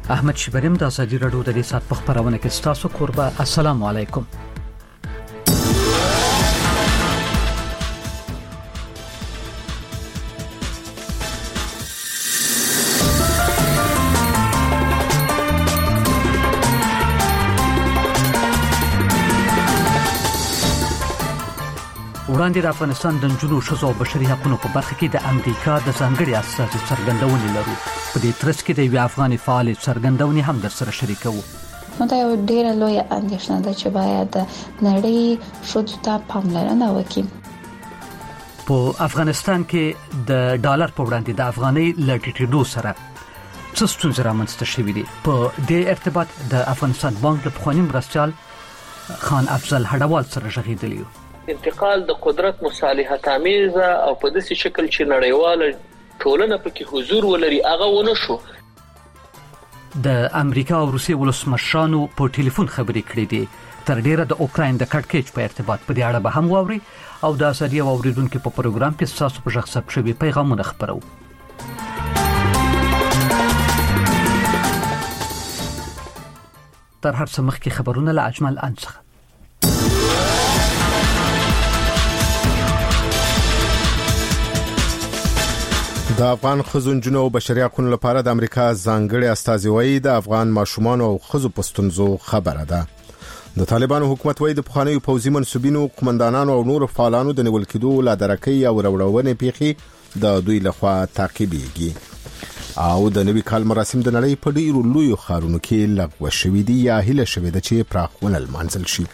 احمد شبریم د ازادي راډیو د ریاست په خبرونه کې ستاسو قربا. السلام علیکم. وړاندې د افغانستان د نجونو ښځو او بشري حقوقو په برخه کې د امریکا د ځانګړي استازي څرګندونې لرو. په دې ترڅ کې د یو افغاني فعال څرګندونې هم در سره شریکوو. نو دا یو ډېر لوی اندېښنه ده چې باید نړۍ ښځو ته پاملرنه وکړي. په افغانستان کې د ډالر په وړاندې د افغانۍ له ټیټېدو سره څه ستونزې رامنځته شوې دي. په دې ارتباط د افغانستان بانک د پخواني مرستیال خان افضل هډوال سره غږېدلی یو. انتقال د قدرت مصالحت آمیزه او په داسې شکل چې نړیواله ټولنه پکې حضور ولري هغه ونه شو. د امریکا او روسیې ولسمشرانو په ټلیفون خبرې کړې دي. تر ډیره د اوکراین د کړکېچ په ارتباط په دې اړه به هم واوري او د ازادي او اوریدونکو په پروګرام کې تاسو په ژغ ثبت شوي پیغامونه خبرو. تر هر څه مخکې خبرونه له اجمل انڅخه. د افغان ښځو نجونو او بشري حقوقو لپاره د امریکا ځانګړي استازي وایي د افغان ماشومان او ښځو پښتونزو خبره ده. د طالبانو حکومت وایي د پخوانیو پوځي منسوبینو، قومندانانو او نورو فعالانو د نیول کېدو لا درکې او وروړونې پیښې د دوی لخوا تعقیبېږي او د نوي کال مراسم د نړۍ په ډیرو لویو ښارونو کې لغوه شوي دي یا هیله شوې ده چې پراخونه لمانځل شي.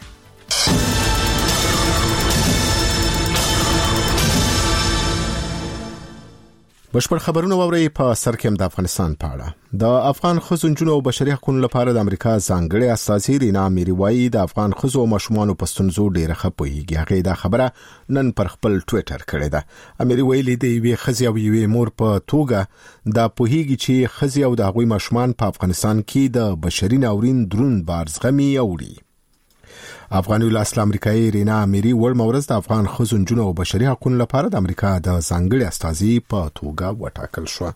بشپړ خبرونه ووري په سر کې د افغانستان په اړه. د افغان ښځو نجونو او بشري حقوقو لپاره د امریکا ځانګړي استازي رینا میری وایي د افغان ښځو او ماشومانو په ستونزو ډیره ښه پوهیږي. هغه دا خبره نن پر خپل ټوئیټر کړې ده. اميري ویلي دی یوې ښځې او یوې مور په توګه دا پوهیږي چې ښځې او د هغوی ماشومان په افغانستان کې د بشري ناورین درون بار زغمي اوړي. افغاني ولایت امریکایي رینا میری ورمورز د افغان ښځو نجونو او بشري حقوقو لپاره د امریکا د ځانګړي استازي په توګه وټاکل شو.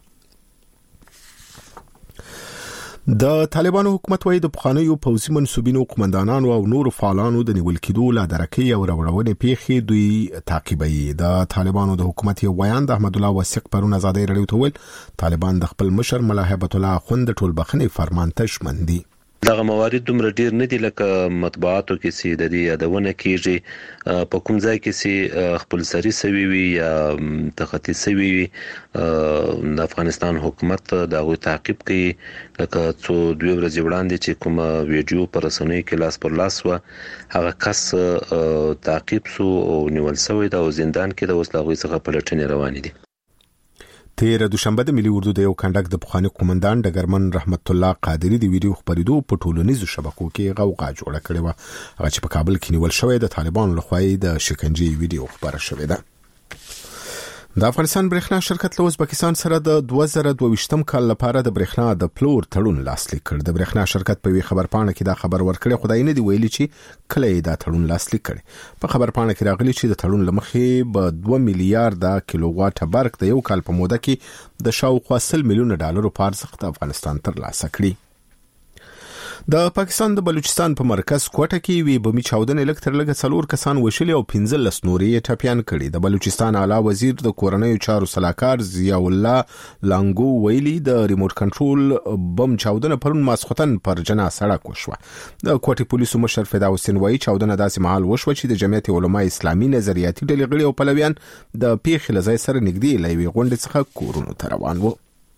د طالبانو حکومت وایي د پخوانیو پوځي منسوبینو، قومندانانو او نورو فعالانو د نیول کېدو لا درکې او وروړونې پیښې دوی تعقیبوي. د طالبانو د حکومت یو بیان د احمد الله وثیق پرون ازادي راډیو ته ویل طالبان د خپل مشر ملا هیبت الله اخوند د ټولبخنې فرمان ته ژمن دي. دغه موارد دومره ډیر نه دي لکه مطبوعاتو کې سي د دې یادونه کیږي په کوم ځای کې سي خپل سری سوي وي یا تخطي سوي وي د افغانستان حکومت دا غو تعقیب کوي. لکه څو دوه ورځې وړاندې چې کوم ویډیو پر رسنیو کې لاس پر لاس و هغه کس تعقیب سو او نیول شوی دا زندان کې د وسلغوي څخه پلټنې روانې دي. تیر دوشنبه د ملي اردو د یو کندک د پخوانی قومندان ډګرمن رحمت الله قادری د ویډیو خبرېدو په ټولنیزو شبکو کې غوغا جوړه کړې و. هغه چې په کابل کې نیول شوی د طالبانو لخوا د شکنجې ویډیو خبره شوې ده. د افغانستان برېښنا شرکت له ازبکستان سره د 2022م کال لپاره د برېښنا د پلور تړون لاسلیک کړ. د برېښنا شرکت په وی خبرپاڼه کې دا خبر ورکړی، خدای نه دی ویلي چې کله یې دا تړون لاسلیک کړي. په خبرپاڼه کې راغلي چې د تړون لمخې به 2 میلیارډ کیلو واټ برق د یو کال په موده کې د شاوخوا 100 میلیون ډالر په ارزښت افغانستان ترلاسه کړي. د پاکستان د بلوچستان په مرکز کوټه کې وی بمی چاودنې لکتر لګه 4 کسان وشلي او 15 نورې ټپيان کړي. د بلوچستان اعلی وزیر د کورنیو چارو صلاحکار ضیاء الله لانګو ویلي د ریموټ کنټرول بم چاودنه پرون ماسختن پر جنا سړک وشوه. د کوټه پولیسو مشر فدا حسین وایي چاودنه داسې مهال وشوه چې د جمعیت علماء اسلامي نظریاتي ډلې غړي او پلویان د پیښې لځای سره نږدې لوي غونډې څخه کورونو ته روان وو.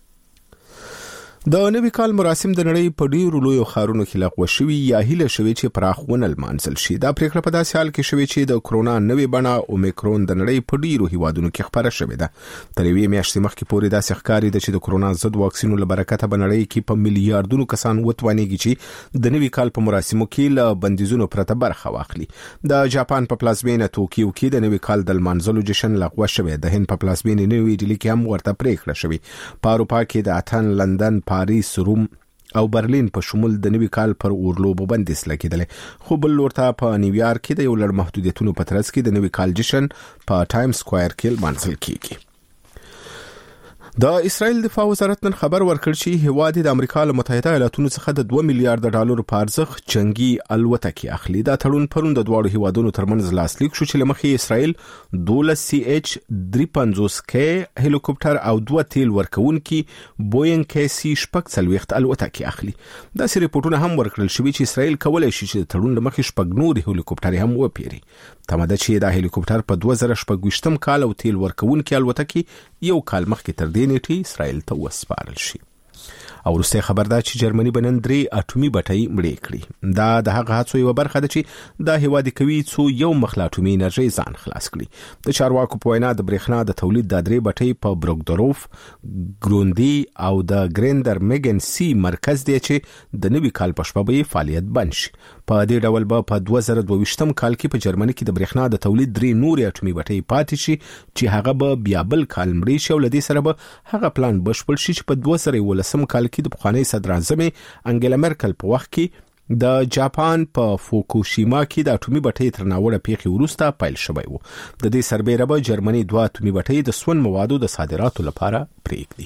د نوي کال مراسم د نړۍ په ډیرو لویو ښارونو کې لغوه شوي یا هیله شوي چې پراخونه لمانځل شي. دا پریکړه په داسې حال کې شوې چې د کرونا نوې بڼه اومیکرون د نړۍ په ډیرو هیوادونو کې خبره شوې ده. تر یوې میاشتې مخکې پورې داسې ښکاري ده چې د کرونا ضد واکسینو له برکته په نړۍ کې په میلیارډونو کسان وتوانېږي چې د نوي کال په مراسمو کې له بندیزونو پرته برخه واخلي. د جاپان په پلازمینه توکیو کې د نوي کال د لمانځلو جشن لغوه شوی. د هند په پلازمینه نوې ډیلي کې هم ورته پریکړه شوې. په اروپا کې د اتن، لندن، پاریس، روم او برلین په شمول د نوي کال پر اورلوبو بندیز لګیدل. خو بل ورته په نیویارک کې د یو لړ محدودیتونو په ترڅ کې د نوي کال جشن په ټایم سکوير کې لمانځل کیږي. د اسرائیل دفاع وزارت نن خبر ورکړ چې هیواد د امریکا له متحده ایالاتونو څخه د 2 میلیارډ ډالر په ارزښت جنگي الوتکې اخلي. دا تړون پرون د دوه هیوادونو ترمنځ لاسلیک شو چې لمخې اسرائیل 12 CH-350K هلیکوپټر او 2 تیل ورکونکي بوینګ KC 640 الوتکې اخلي. دا سری رپورټونه هم ورکړل شوی چې اسرائیل کولای شي چې تړون لمخې شپږ نور هلیکوپټر هم وپیري. تماده چې دا هلیکوپټر په 2014 کال او تیل ورکونکي الوتکې یو کال مخکې تر دې نیټې اسرائیل ته وسپارل شي. او وروسته خبر ده چې جرمني بنن 3 اټومي بټۍ مړې کړې. دا د هغه هڅو یو برخه ده چې دا هیواد کوي څو یو مخ اټومي انرژي ځان خلاص کړي. د چارواکو په وینا د برېښنا د تولید د 3 بټۍ په بروکدروف، ګروندي او د ګریندر میګن سی مرکز دی چې د نوي کال په شپه به فعالیت بند شي. په دې ډول به په 2022 کال کې په جرمني کې د برېښنا د تولید 3 نور اټومي بټۍ پاتې شي چې هغه به بیا بل کال مړې شي. ولدي سره به هغه پلان بشپړ شي چې په 2019 کال کې د پخوانی صدر اعظم انګلا مرکل په وخت کې د جاپان په فوکوشیما کې د اټومي بټۍ ترناوړه پیښې وروسته پیل شوی و. د دې سربېره به جرمني 2 اټومي بټۍ د سون موادو د صادراتو لپاره پریږدي.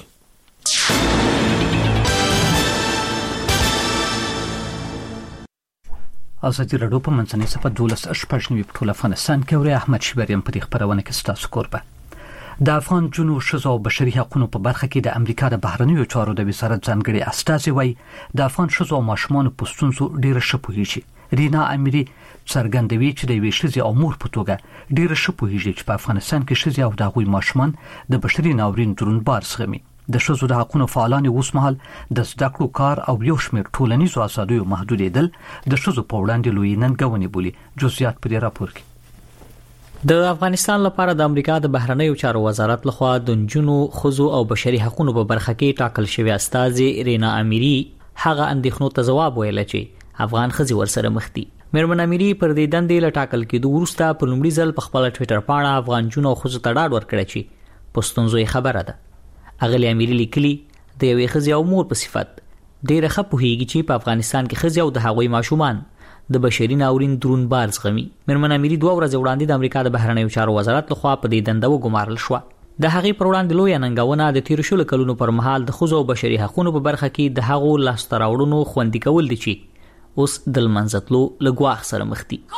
ازادي راډیو په منځنۍ صفحه 12 په ټول افغانستان کې ورې احمد شبریم په دې خبرونه کې ستاسو کوربه. د افغان جنو ښځو او بشري حقوقو په برخه کې د امریکا د بهرنیو چارو د وزارت ځانګړي استازي وایي د افغان ښځو او ماشومانو په ستونزو ډیره ښه پوهیږي. رینا امیری څرګندوي چې د یوې ښځې او مور په توګه ډیره ښه پوهیږي چې په افغانستان کې ښځې او د هغوی ماشومان د بشري ناورین دروندبار زغمي. د ښځو د حقوقو فعالان اوس مهال د زده کړو کار او یو شمېر ټولنیزو آزادیو محدودېدل د ښځو په وړاندې لوی ننګونې بولي. جزئیات په دې راپور کې. د افغانستان لپاره د امریکا د بهرنیو چارو وزارت لخوا د نجونو، ښځو او بشري حقوقو په برخه کې ټاکل شوی استازي رینا امیری هغه اندېښنو ته ځواب ویل چې افغان ښځې ورسره مخ دي. مېرمن امیری پر دې دندې له ټاکل کېدو وروسته په لومړي ځل په خپل ټویټر پاڼه افغان جنو او ښځو ته ډاډ ورکړی چې په ستونزو یې خبره ده. اغلی امیری لیکلي د یوې ښځې او مور په صفت ډېره ښه پوهیږي چې په افغانستان کې ښځې او د هغوی ماشومان د بشري ناورین دروندبار زغمي. مېرمن امیری 2 ورځې وړاندې د امریکا د بهرنیو چارو وزارت لخوا په دې دنده وګمارل شوه. د هغې پر وړاندې لویه ننګونه د تیرو شلو کلونو پر مهال د ښځو او بشري حقوقو په برخه کې د هغو لاسته راوړنو خوندي کول دي چې اوس د لمنځتلو له ګواښ سره مخ دي.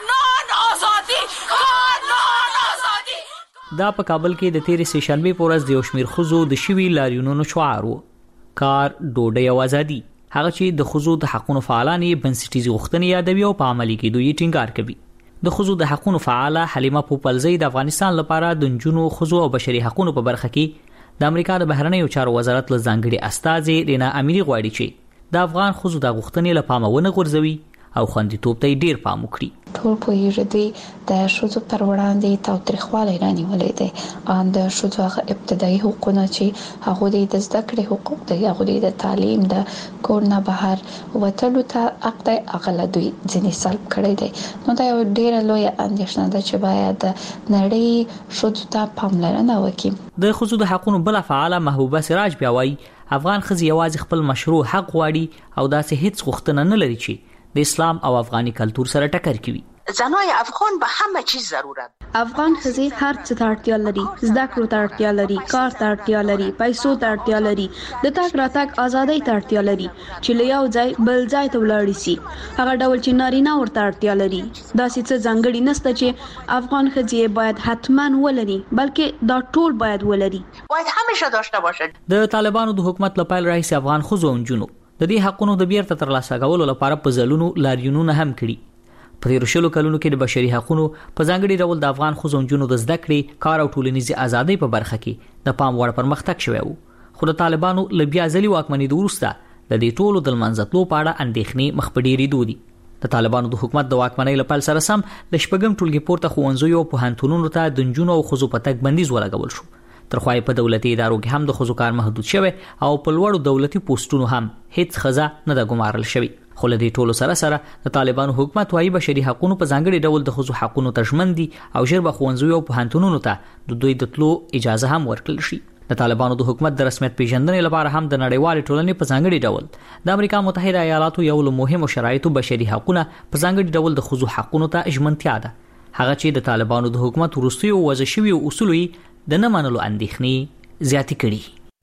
دا په کابل کې د تیرې سه شنبه په ورځ د یو شمېر ښځو د شوي لاریونونو شعار و. کار، ډوډۍ او ازادي. هغه چې د ښځو د حقوقو فعالان یې بنسټیزي غوښتنې یادوي او په عملي کېدو یې ټینګار کوي. د ښځو د حقوقو فعاله حلیمه پوپلزی د افغانستان لپاره د نجونو، ښځو او بشري حقوقو په برخه کې د امریکا د بهرنیو چارو وزارت له ځانګړي استازي رینا امیری غواړي چې د افغان ښځو د غوښتنې له پامه ونه غورځوي او خوندیتوب ته ډیر پام وکړي. ټول پوهیږي دوی د ښځو پر وړاندې تاوتریخوالی رانیولې دی. د ښځو هغه ابتدایي حقوقونه چې هغه د زده کړې حقوق دی، هغه د تعلیم، د کور نه بهر وتلو ته حق دی، هغه له دوی ځینې سلب کړی دی. نو دا یو ډیره لویه اندېښنه ده چې باید د نړۍ ښځو ته پاملرنه وکړي. د ښځو د حقوقو بل فعاله محبوبه سراج بیا وایي افغان ښځې یوازې خپل مشروع حق غواړي او داسې هیڅ غوښتنه نه لري چې د اسلام او افغاني کلتور سره ټکر کوي. زنای افغان به همه چیز ضرورت. افغان ښځې هر څه ته اړتیا لري، زده کړو ته اړتیا لري، کار ته اړتیا لري، پیسو ته اړتیا لري، د تګ راتګ ازادۍ ته اړتیا لري چې له یو ځای بل ځای ته ولاړ شي. هغه ډول چې نارینه ورته اړتیا لري. داسې څه ځانګړي نشته چې افغان ښځې باید حتماً ولري، بلکې دا ټول باید ولري. باید همیشه داشته باشد. د طالبانو د حکومت له پیل راهیسې افغان ښځو او نجونو د دې حقونو د بیرته ترلاسه کولو لپاره په ځلونو لاریونونه هم کړي. په تیرو شلو کلونو کې د بشري حقوقو په ځانګړي ډول د افغان ښځو او نجونو د زده کړې، کار او ټولنیزې ازادۍ په برخه کې د پام وړ پرمختګ شوی و. خو د طالبانو له بیا ځلي واکمنۍ وروسته د دې ټولو د لمنځتلو په اړه اندېښنې مخ په ډېرېدو دي. د طالبانو د حکومت د واکمنۍ له پیل سره سم د شپږم ټولګي پورته ښوونځیو او پوهنتونونو ته د نجونو او ښځو په تګ بندیز ولګول شو. ترخوای په دولتي ادارو کې هم د ښځو کار محدود شوی او په لوړو دولتي پوسټونو هم هیڅ ښځه نه ده ګمارل شوی. خو له دې ټولو سره سره د طالبانو حکومت وايي بشري حقوقو په ځانګړي ډول د ښځو حقوقو ته ژمن دي او ژر به ښوونځیو او پوهنتونونو ته د دوی د تلو اجازه هم ورکړل شي. د طالبانو د حکومت د رسمیت پیژندنې لپاره هم د نړیوال ټولنې په ځانګړي ډول د امریکا متحده ایالاتو یو له مهمو شرایطو بشري حقوقو په ځانګړي ډول د ښځو حقوقو ته ژمنتیا ده. هغه چې د طالبانو د حکومت وروستیو وضع شویو اصولو د نه منلو اندېښنې زیاتې کړي.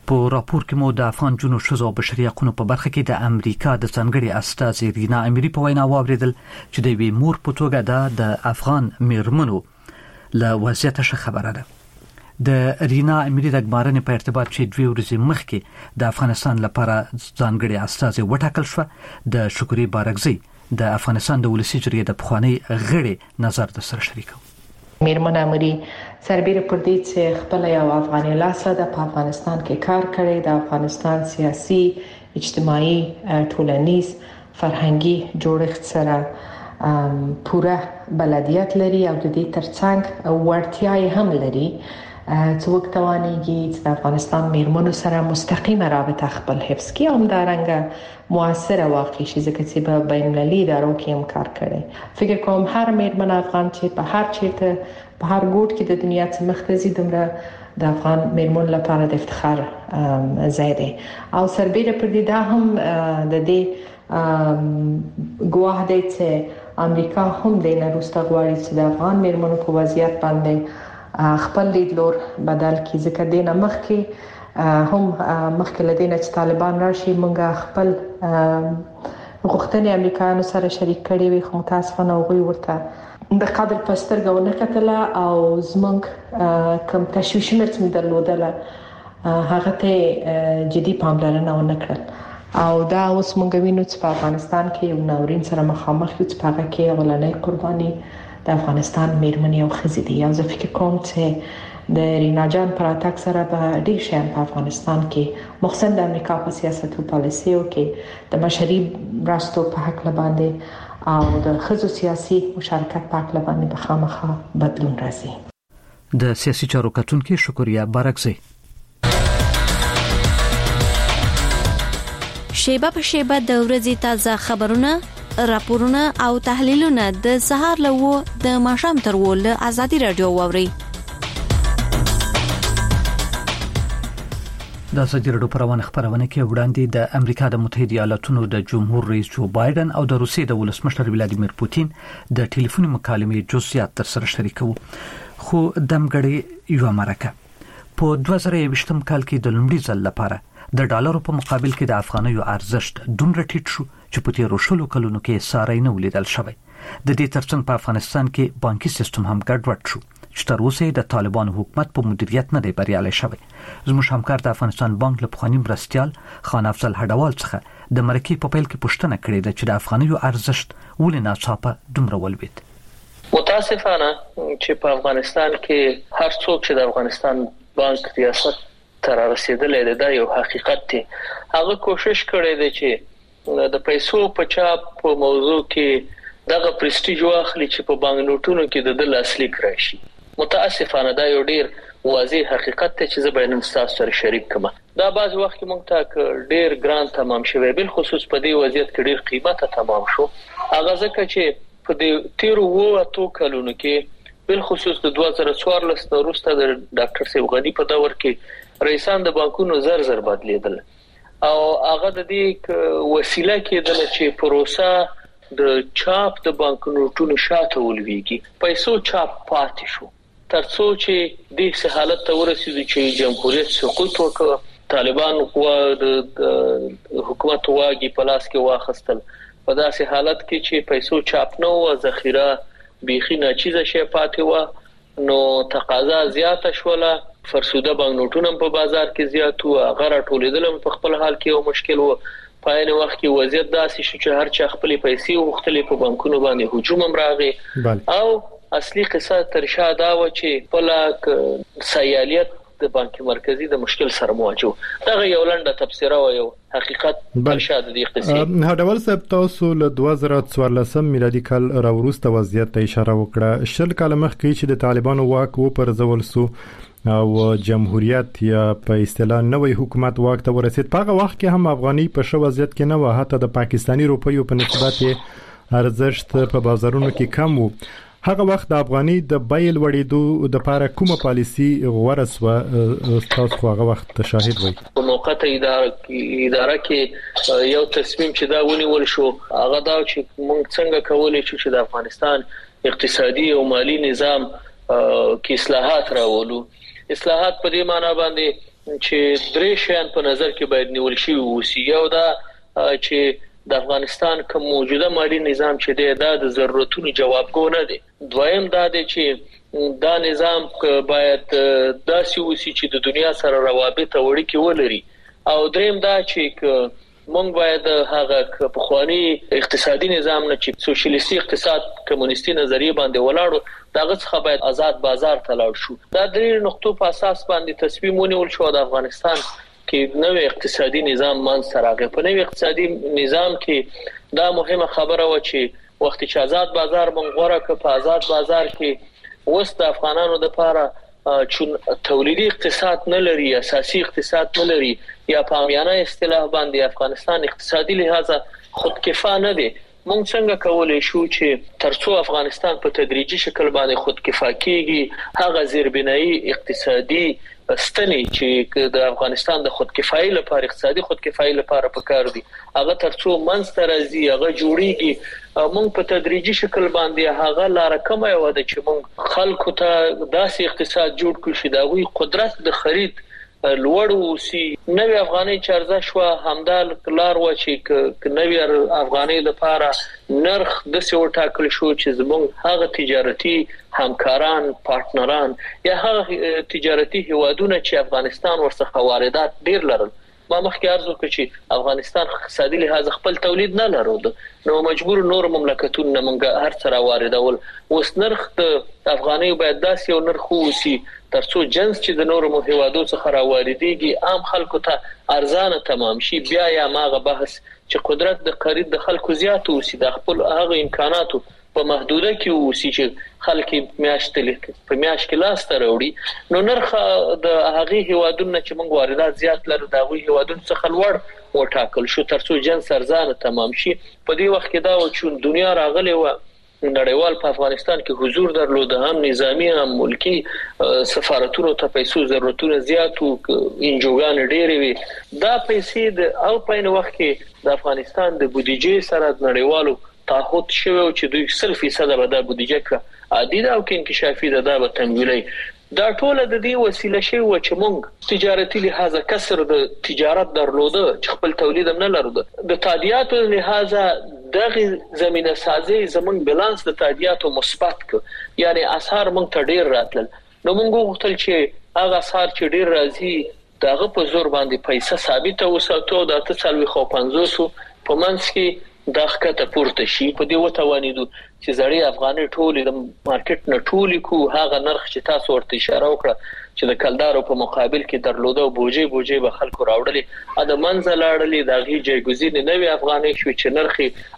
په راپور کې مو د افغان جنو شذو بشري حقوقو په برخه کې د امریکا د څنګړي استاذ رینا اميري په وینا واوریدل چې د وی مور په توګه د افغان میرمنو له وضعیت خبره ده. د رینا اميري د ګمارنې په ارتباط چې 2 ورځې مخکې د افغانستان لپاره ځانګړي استاذ وټاکل شو، د شکري بارګزي د افغانستان د ولسی جرګې د پخوانی غړي نظر د سره شریکو. میرمن امری سربېره پر دې چې خپل یو افغاني لاسه د افغانستان کې کار کړی، د افغانستان سیاسي، اجتماعي، ټولنیز، فرهنګي جوړښت سره پوره بلدیت لري او د دې ترڅنګ ورتیاي هم لري چې وکټوانيږي چې د افغانستان میرمنو سره مستقیمه رابطه خپل حفظ کړي او همدارنګه موثره واقع شي، ځکه چې په بین المللي ادارو کې هم کار کړي. فکر کوم هر میرمن افغان چې په هر چیرته په هر ګوټ کې د دنیا څخه مختزي دومره د افغان میرمن لپاره د افتخار ځای دی. او سربېره پر دې دا هم د دې ګواه دی چې امریکا هم د نوروستا غواړي چې د افغان میرمنو په وضعیت باندې خپل لیدلور بدل کی، ځکه دینه مخکې هم مخکې لدینه چې طالبان راشي مونږه خپل غوښتنې امریکایانو سره شریک کړي وي، خو متاسفانه هغوی ورته د قدر په سترګه ونه کتله او زمونږ کوم تشویشونه چې موږ درلودله هغه ته جدي پاملرنه ونه کړل او دا اوس مونږ وینو چې په افغانستان کې یو ناورین سره مخامخ یو چې هغه کې اولنۍ قرباني د افغانستان میرمنې او ښځې دي. او زه فکر کوم چې د رینا جان پر اتاک سره به ډېر شیان په افغانستان کې مخصوصا د امریکا په سیاست او پالیسیو کې د بشري مرستو په حق باندې او د ښځو سیاسي مشارکت په حق باندې به خامخا بدلون راځي. د سیاسي چارو کتونکو شکریا بارګزي شیبه په شیبه د ورځې تازه خبرونه، راپورونه او تحلیلونه د سهار له د ماښام تر ول ازادي رادیو ووري. د ازادي رادیو پروانه خبرونه کې وړاندې د امریکا د متحده ایالاتونو د جمهور رئیس جو بایدن او د روسیې د ولسمشر ولادیمیر پوتین د ټلیفوني مکالمې جزئیات تر سره شریکو. خو دمګړی یو مرکه په 2020 کال کې د لومړي ځل لپاره د ډالرو په مقابل کې د افغانیو ارزښت دومره ټیټ شو چې په تیرو شلو کلونو کې ساری نه ولیدل شوی. د دې ترڅنګ په افغانستان کې بانکي سیستم هم ګډوډ شو چې تر اوسه د طالبانو حکومت په مدیریت نه دی بریالي شوی. زموږ همکار د افغانستان بانک له پخوانی مرستیال خان افضل هډوال څخه د مرکې په پیل کې پوښتنه کړې ده چې د افغانیو ارزښت ولې ناڅاپه دومره ولوید. متاسفانه چې په افغانستان کې هر څوک چې د افغانستان بانک ریاست تر رسیدلې ده دا یو حقیقت دی. هغه کوشش کړی دی چې د پیسو په چاپ په موضوع کې دغه پرستیج واخلي چې په بانک نوټونو کې د اصلي راشي. متاسفانه دا یو ډیر واضح حقیقت دی چې زه به نن تاسو سره شریک کوم. دا بعض وخت کې مونږ ته ډیر ګران تمام شوی، بل خصوص په دې وضعیت کې ډیر قیمته تمام شو. هغه ځکه چې په دې تیرو 2 کلونو کې بل خصوص د 2014 وروسته د ډاکټر سیب غنی په دور کې رئیسان د بانکونو زر بدلیدل او هغه د دې وسیله کېدل چې پروسه د چاپ د بانکونو ټولو شاته ولويږي. پیسو چاپ پاتې شو ترڅو چې د حالت ته ورسېږي چې جمهوریت سقوط وکړ، طالبان د حکومت واګي په لاس کې واخستل. په داسې حالت کې چې پیسو چاپ نه و، ذخیره بيخي ناچیزه شي پاتې و، نو تقاضا زیاته شوله، فرسوده بانک نوټونه په بازار کې زیات و، غره ټولیدل په خپل حال کې یو مشکل و. په عین وخت کې وضعیت داسې شو چې هر چا خپل پیسې وختلې په بانکونو باندې هجوم هم راغی او اصلي قصه تر شا دا و چې په سیالیت د بانک مرکزی د مشکل سره مواجه. دا یو لنډه تفسیر او یو حقیقت تر شا د دې قصې. هډول صاحب تاسو له 2014 میلادي کال راوروسته وضعیت ته اشاره وکړه. شل کال مخکې چې د طالبانو واک و پر ځول سو او جمهوریت یا په اصطلاح نوې حکومت واک ته ورسید، په هغه وخت کې هم افغاني په شو وضعیت کې نه و، حتی د پاکستانی روپیو په نسبت ارزښت په بازارونو کې کم و. هغه وخت د افغاني د بیل وړېدو د لپاره کومه پالیسی غوړه سو؟ تاسو هغه وخت شاهد وئ. په موقته اداره کې یو تصمیم چې دا ونیول شو هغه دا چې موږ څنګه کولای شو چې د افغانستان اقتصادي او مالی نظام کې اصلاحات راولو. اصلاحات په دې معنی باندې چې درې شیان په نظر کې باید نیول شي وسی. یو دا چې د افغانستان کوم موجوده مالی نظام چې دی دا د ضرورتونو جوابګو نه دی. دویم دا دی چې دا نظام باید داسې وسی چې د دنیا سره روابط او اړیکې ولري. او دریم دا چې مونږ باید هغه پخوانی اقتصادي نظام نه چې سوشلیستي اقتصاد کمونیستي نظریه باندې ولاړو داغه څخه باید آزاد بازار ته لاړ شو. دا درې نقطو په اساس باندې تصمیم ونیول شو د افغانستان کې نوې اقتصادي نظام منځ راغی. په نوې اقتصادي نظام کې دا مهمه خبره و چې وخت چې آزاد بازار مونږ غوړه ک په آزاد بازار کې وست افغانانو د لپاره چون تولیدي اقتصاد نه لري، اساسي اقتصاد نه لري، یا په عامیانه اصطلاح باندې افغانستان اقتصادي لحاظه خودکفا نه دی. مونږ څنګه کولای شو چې ترڅو افغانستان په تدریجي شکل باندې خودکفا کیږي هغه زیربنایي اقتصادي ستنې چې د افغانستان د خودکفایي لپاره اقتصادي خودکفایي لپاره پکار دي هغه ترڅو منځ ته راځي هغه جوړیږي. مونږ په تدریجي شکل باندې هغه لار کومه و د چې مونږ خلکو ته داسې اقتصاد جوړ کړو چې دا غوي قدرت د خرید لوړ وسی. نوې افغاني چارزه شو همدا لار و چې نوې افغاني لپاره نرخ د څو ټاکل شو چې زموږ هغه تجارتي همکاران پارتنران یا هغه تجارتي هوادونه چې افغانستان ورڅخه واردات ډیر لرل. ما مخکې عرض وکړ چې افغانستان اقتصادي لحاظ خپل تولید نه لرود نو مجبور نور مملکتونه مونږه هر څه واردول. اوس نرخ د افغاني باید داسې یو نرخ وسی ترڅو جنس چې د نورو هوادو څخه راوړيږي عام خلکو ته ارزانه تمام شي. بیا یا ماغه بحث چې قدرت د خرید د خلکو زیات وسی د خپل هغه امکاناتو په محدوده کې وسی چې خلک میاشتلې په میاش کې لاس ته راوړي نو نرخ د هغه هوادونو چې موږ واردات زیات لرو د هغه هوادونو څخه لوړ وټاکل شو ترڅو جنس ارزانه تمام شي. په دې وخت کې دا و چې دنیا راغلی و نړیوال په افغانستان کې حضور درلود، هم نظامی هم ملکی، سفارتونو ته پیسو ضرورتونه زیات او انجوګان ډېرې وي. دا پیسې د او په نو وخت کې د افغانستان د بودیجې سره د نړیوالو تعهد شوی او چې دوی 100% به د بودیجې کا عادي او کې انکشافي ده به تمویلي. دا ټول د دې وسیله شی و چې موږ تجارتي لحاظه کسر د تجارت درلوده چې خپل تولید هم نه لرلو. د تادیاتو لحاظه دغه زمينه سازي زمون بالانس د تادیاتو مثبت ک یعنی اسعار موږ ته ډیر راتل. نو موږ غوښتل چې هغه اسعار چې ډیر راځي دغه په زور باندې پیسې ثابت وساتو د 350 په منځ کې دغه پورته شي. په دې وتوانیدو چې زړی افغاني ټولې د مارکیټ نه ټولې کو هغه نرخ چې تاسو ورته اشاره وکړه چې د کلدارو په مقابل کې درلوده او بوجي به خلکو راوړلې د منځ لاړلې د غي جایګزین نوې افغاني شو چې نرخ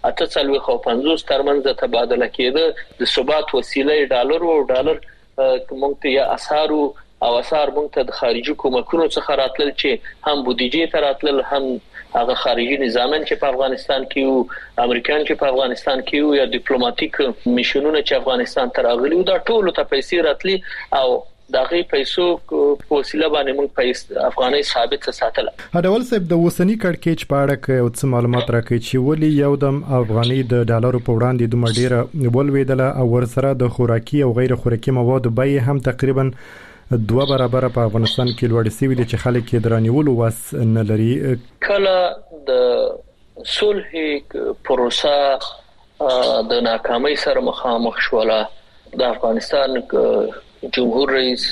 850 تر منځ تبادله کېده د ثبات وسیله ډالر او ډالر کومه ته اسعار او اسعار مونږ ته د خارجي کومکونو څخه راتلل چې هم بودیجې ته راتلل هم هغه خارجي نظامن چې په افغانستان کې او امریکایان چې په افغانستان کې او یا ډیپلوماټیک میشنونه چې افغانستان ته راغلي دا ټول ته پیسې راتلي او دغه پیسو په وسیله باندې موږ پیسې افغاني ثابت ساتل. هډول صاحب د وسنی کړکېچ په اړه کې او څه معلومات راکړي چې ولې یو دم افغاني د ډالرو په وړاندې دومره ډیره ولویدله او ورسره د خوراکي او غیر خوراکي موادو بیه هم تقریبا 2 برابر په افغانستان کې لوړ شوی دي چې خلک یې درانیول واس نه لري. کله د صلح پروسه د ناکامۍ سره مخامخ شوله د افغانستان جمهور رئیس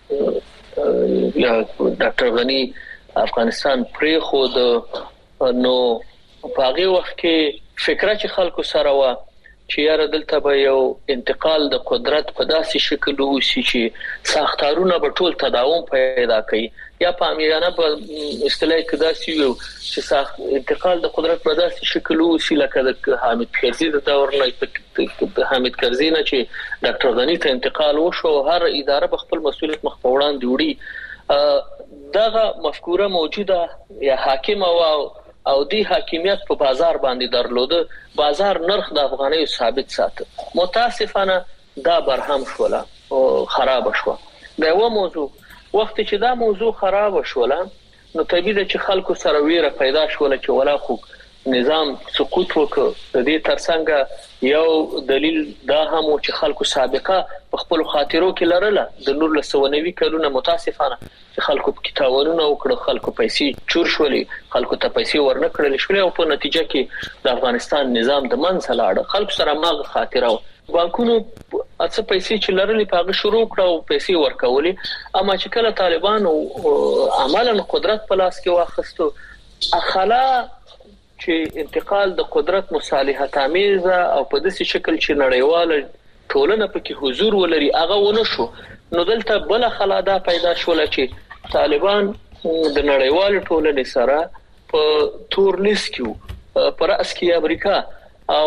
یا ډاکټر غنی افغانستان پرې خود نو په هغه وخت کې فکر چې خلکو سره و چې یاره دلته به یو انتقال د قدرت په داسې شکل وشي چې ساختارونه به ټول تداوم پیدا کوي یا په امیانه په اصطلاح کې داسې یو چې انتقال د قدرت په داسې شکل وشي لکه د حامد کرزي د دور نه د حامد کرزي نه چې ډاکټر غنی ته انتقال وشو هر اداره په خپل مسؤلیت مخ په وړاندې وړي. دغه مفکوره موجوده یا حاکم او دی حاکمیت په بازار باندې درلوده بازار نرخ د افغاني ثابت ساتل. متاسفانه دا برهم شوله او خراب شوه. دا یو موضوع وخت چې دا موضوع خراب شوله نو طبيعي ده چې خلکو سره ویره پیدا شوله چې ولا خو نظام سقوط وکړ. د دې ترڅنګ یو دلیل دا هم چې خلکو سابقه په خپل خاطرو کې لرله د 1990 کلونو متاسفانه چې خلکو په کتابونو وکړه خلکو پیسې چور شولې خلکو ته پیسې ورنکړل شولې او په نتیجه کې د افغانستان نظام د منځ لاړ خلکو سره ماغه خاطره بانکونو اڅه پیسې چې لرلې په هغه شروع کړو پیسې ورکولې اما چې کله طالبان عملاً قدرت په لاس کې واخستو اخلا چې انتقال د قدرت مصالحت آمیز او په داسې شکل چې نړیواله ټولنه پکې حضور ولري هغه ونه شو نو دلته بل خلادا پیدا شول چې طالبان د نړیوال ټولنې سره په تور لیست کې پر اسکی امریکا او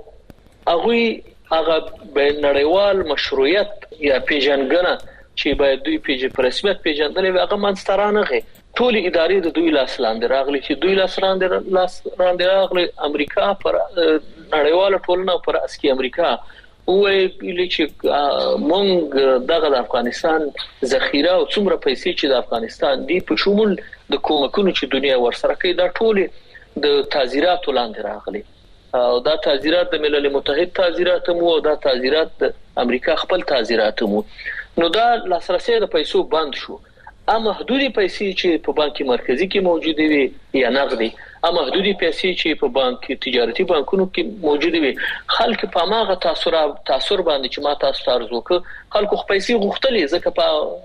هغه بین نړیوال مشروعیت یا پیژنګنه چې باید دوی په رسمیت پیژندل هغه منسترانه ټول ادارې د دوی لاس لاندې راغلي چې دوی لاس لاندې راغلي امریکا پر نړیواله ټولنه پر اسکی امریکا وایي چې مونږ دغه د افغانستان ذخیره او څومره پیسې چې د افغانستان دی په شمول د کومکونو چې دنیا ورسره کوي دا ټول د تعزیرات لاندې راغلي او دا تعزیرات د ملل متحد تعزیرات مو او دا تعزیرات د امریکا خپل تعزیرات مو نو دا لاسرسي د پیسو بند شو اما محدودي پیسې چې په بانک مرکزی کې موجوده وي یا نقدي اما محدودي پیسې چې په بانک تجارتي بانکونو کې موجوده وي خلک په ماغه تاثیر باندې چې ما تاسو ته ارزو ک خلکو پیسې غوښتلې ځکه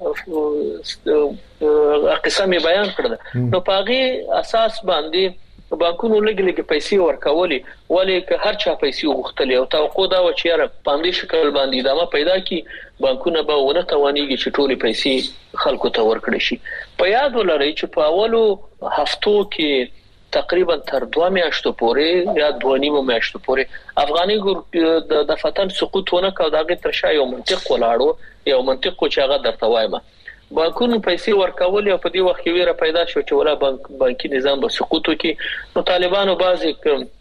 په قسمه بیان کړل نو پاغي اساس باندې بانکونو لګلګ پیسې ورکولې ولې که هر چا پیسې غوښتلې او توقع دا و چې را باندې شکل باندې ادامه پیدا کی بانکونه به ونه توانېږي چې ټولې پیسې خلکو ته ورکړي شي په یاد ولرئ چې په اولو هفتو کې تقریبا تر 2 میاشتو پورې یا 2.5 میاشتو پورې افغاني ګور د فتن سقوط ونه کاوه دغه ترشا یو منطق ولاړو یو منطق چې هغه درته وایم بانکونو پیسې ورکول او په دې وخت کې ویره پیدا شو چې ولا بانکي نظام به سقوط وکړي نو طالبانو بعضی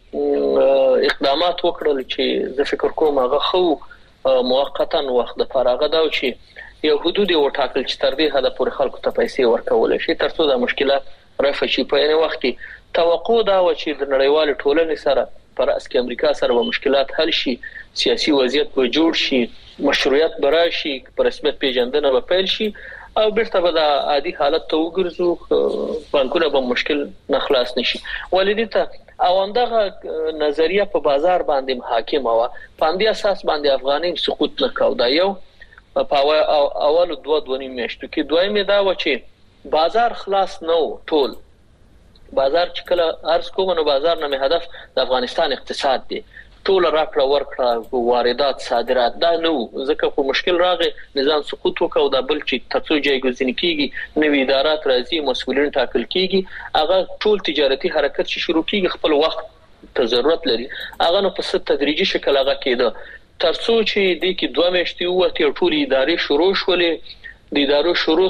اقدامات وکړل چې زه فکر کوم هغه خو موقتا وخت د فراغه دا چې یو حدود وټاکل چې تر دې حد پورې خلکو ته پیسې ورکول شي ترڅو د مشکلات رفع شي په یوه وخت کې توقع دا و چې د نړیوال ټولنې سره پر اسکی امریکا سره به مشکلات حل شي سیاسي وضعیت به جوړ شي مشروعیت براشي پر رسمیت پیژندنه به پیل شي او بیرته به د عادي حالت ته وګرځو بانکونه به مشکل نه خلاص نشي ولې ته او اندغه نظریه په بازار باندې حاکم و په دې اساس باندې افغاني سقوط نه کاوه دا یو په اول 2.5 میاشتو کې دویمه دا و چې بازار خلاص نه ټول بازار چې کله ارز کوم نو بازار نه هدف د افغانستان اقتصاد دی ټول راکړه ورکړه واردات صادرات دا نو ځکه په مشکل راغی نظام سقوط وکاو دا بل چې تاسو جایګزین کیږي نوې ادارات راځي مسؤلین ټاکل کیږي هغه ټول تجارتي حرکت چې شروع کیږي خپل وخت ته ضرورت لري هغه نو په تدریجي شکل هغه کېده ترڅو چې د کې 2 میاشتې وته ټول ادارې شروع شولې د ادارو شروع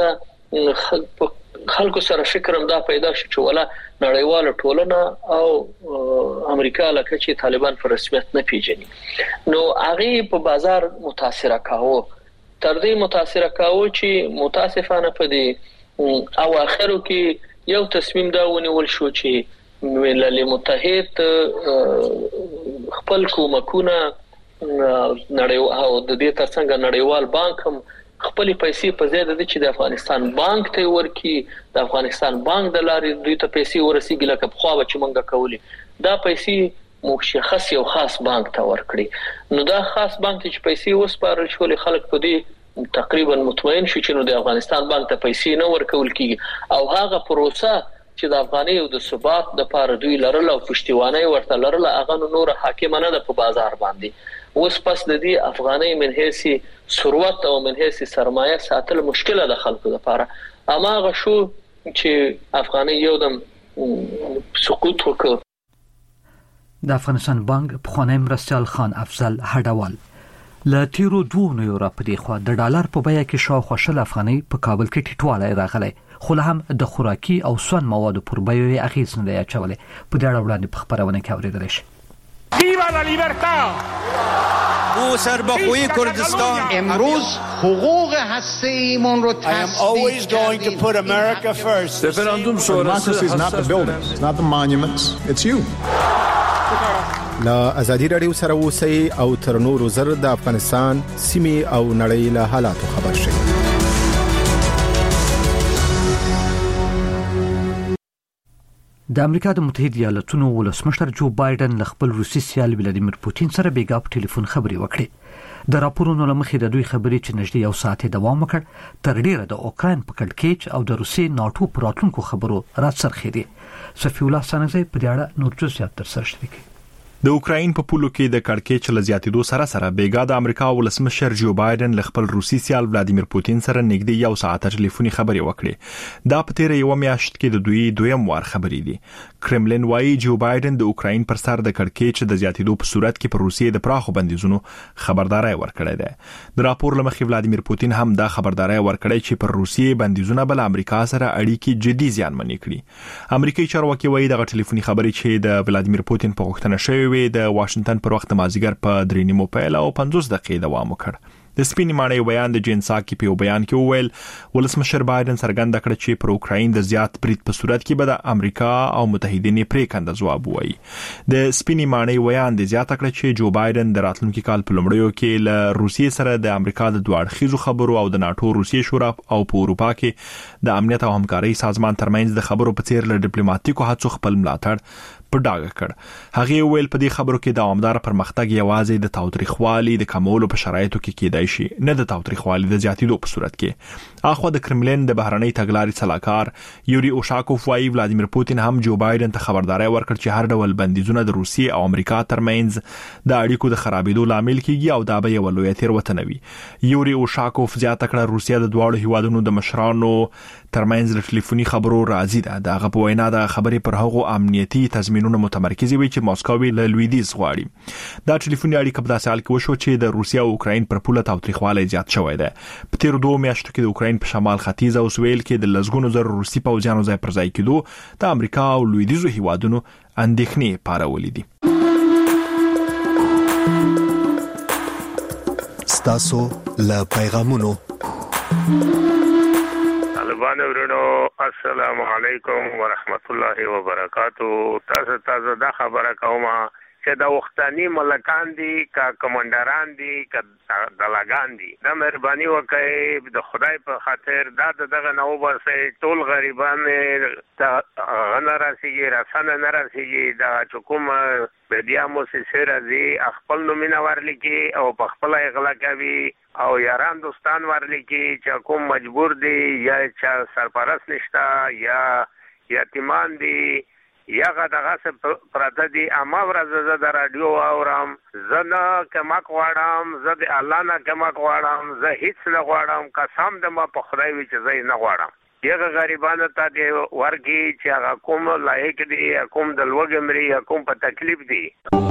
ترمنځ خلکو سره فکرم دا پیدا شو چې ولا نړیواله ټولنه او امریکا لکه چې طالبان پر رسمیت نه پیژني نو هغه په بازار متاثر کاوه تر دې متاثر کاوه چې متاسفانه په دې اواخرو کې یو تصمیم دا ونیول شو چې ملل متحد خپل کومکونه نړیوال او د دې ترڅنګ نړیوال بانک هم خپل پیسې په زیاده دي چې د افغانستان بانک ته ورکی د افغانستان بانک د لارې دوی ته پیسې ورسیږي لکه په خوا چې مونږه کولې دا پیسې مشخص یو خاص بانک ته ورکړي نو دا خاص بانک چې پیسې وسپارل شول خلک په دې تقریبا مطمئن شو چې نو د افغانستان بانک ته پیسې نه ورکول کیږي او هغه پروسه چې د افغاني او د ثبات د پاره دوی لرل او پښتیوانه ورته لرل هغه نور حاکمانه د په بازار باندې اوس پس د دې افغاني منهسي ثروت او منهسي سرمایه ساتل مشکله د خلکو لپاره اما هغه شو چې افغاني یو دم سقوط وکړ د افغانستان بانک پخوانی مرستیال خان افضل هډوال ل تیرو 2 نو را پدې خو د ډالر په بیه کې شاوخوا شل افغاني په کابل کې ټیټوالی راغلی خو هم د خوراکي او سون موادو پر بیه اغیز نه دی اچولې په دې اړه وړاندې په خبرونه کې اوریدل شي ویوا لا لیبرتا او سربخوی کردستان امروز حقوق هسته‌ایمون رو I am always going to put America first. Referandum sonrası Democracy is not the buildings, it's not the monuments, it's you. لا ازادي رادیو سره اوسئ او تر نورو زر د افغانستان سیمه او نړۍ له حالاتو خبر شئ. د امریکا د متحده ایالاتونو ولسمشر جو بایدن له خپل روسي سیال ولادیمیر پوتین سره بیګا په ټلیفون خبرې وکړې. د راپورونو لمخې د دوی خبرې چې نږدې یو ساعت دوام وکړ تر ډیره د اوکرين په کډکېچ او د روسي ناتو پر راتلونکو خبرو راڅرخېدي. صفی الله سنزي په دې اړه نور جزئیات تر سره شریکي. د اوکرين په پولو کې د کړکېچ لزیاتېدو سره بیګا د امریکا ولسمشر جو بایدن له خپل روسي سیال ولادیمیر پوتین سره نږدې یو ساعت ټلیفوني خبرې وکړې. دا په تیر یو میاشت کې د دوی دویم وار خبرې دي. کرملین وايي جو بایدن د اوکرين پر سر د کړکېچ د زیاتېدو په صورت کې پر روسیې د پراخو بندیزونو خبرداري ورکړې ده. د راپور لمخې ولادیمیر پوتین هم دا خبرداري ورکړې چې پر روسیې بندیزونه بل امریکا سره اړیکې جدي زیانمنې کړي. امریکایي چارواکي وايي د ټلیفوني خبرې چې د ولادیمیر پوتین په غوښتنه شوی د واشنگټن پر وخت مازیګر په 3:30 پیل او 50 دقیقې دوام وکړ. د سپینې ماڼۍ بیان د جنساکي په بیان کې وویل ولسمشر بایدن څرګنده کړ چې پر اوکرين د زیات برید په صورت کې به د امریکا او متحدینو پریکنده ځواب وایي. د سپینې ماڼۍ بیان د زیاته کړ چې جو بایدن د راتلونکي کال په لومړیو کې له روسیې سره د امریکا د دوه اړخیزو خبرو او د ناتو روسیې شورا او په اروپا کې د امنیت او همکارۍ سازمان ترمنځ د خبرو په څیر له ډیپلوماټیکو هڅو خپل ملاتړ په ډاګه کړ. هغه ویل په دې خبرو کې دوامدار پرمختګ یوازې د تاوتریخوالي د کمولو په شرایطو کې کېدای شي نه د تاوتریخوالي د زیاتېدو په صورت کې. اخو د کرملین د بهرنۍ تګلارې صلاحکار یوري اوشاکوف وايي ولادیمیر پوتین هم جو بایدن ته خبرداري ورکړ چې هر ډول بندیزونه د روسیې او امریکا ترمنځ د اړیکو د خرابېدو لامل کیږي او دا به یو لوی تېروتنه وي. یوري اوشاکوف زیاته کړه روسیه د دواړو هیوادونو د مشرانو ترمنځ د ټلیفوني خبرو راځي ده. دغه په وینا د خبرې پر هغو امنیتي تضمینونو متمرکز وي چې ماسکو له لویدیځ غواړي. دا ټلیفوني اړیکه په داسې حال کې وشو چې د روسیه او اوکرين پر پوله تاوتریخوالی زیات شوی دی. په تیر 2 میاشتو کې د اوکرين په شمال ختیځ او سویل کې د لزګونو زر روسي پوځیانو ځای پر ځای کېدو د امریکا او لویدیځو هیوادونو اندېښنې پارولې دي. ستاسو له پیغامونو طالبان ورونو السلام علیکم ورحمت الله وبرکاتہ. تاسو دا خبره کومه چې دا وختانی ملکان دي کا کمانډران دي کا دلاګان دي دا مهرباني وکړئ د خدای په خاطر دا دغه نو بس ټول غریبان ته ناراضي رسنه ناراضي دا حکومت بیا مو سره دي خپل نومینه ورلکی او په خپل اغلا کوي او یاران دوستان ورلکی چې کوم مجبور دي یا چې سرپرست نشتا یا یتیمان دي یا غدغه پرته دي. اما ورځ د رادیو اورم زنه کما غواړم زه د الله نه کما غواړم زه هیڅ نه غواړم قسم د ما په خدای وی چې زه نه غواړم. یغه غریبانو ته دی ورګي چې هغه کوم لایق دي کوم د لوګمري کوم په تکلیف دي.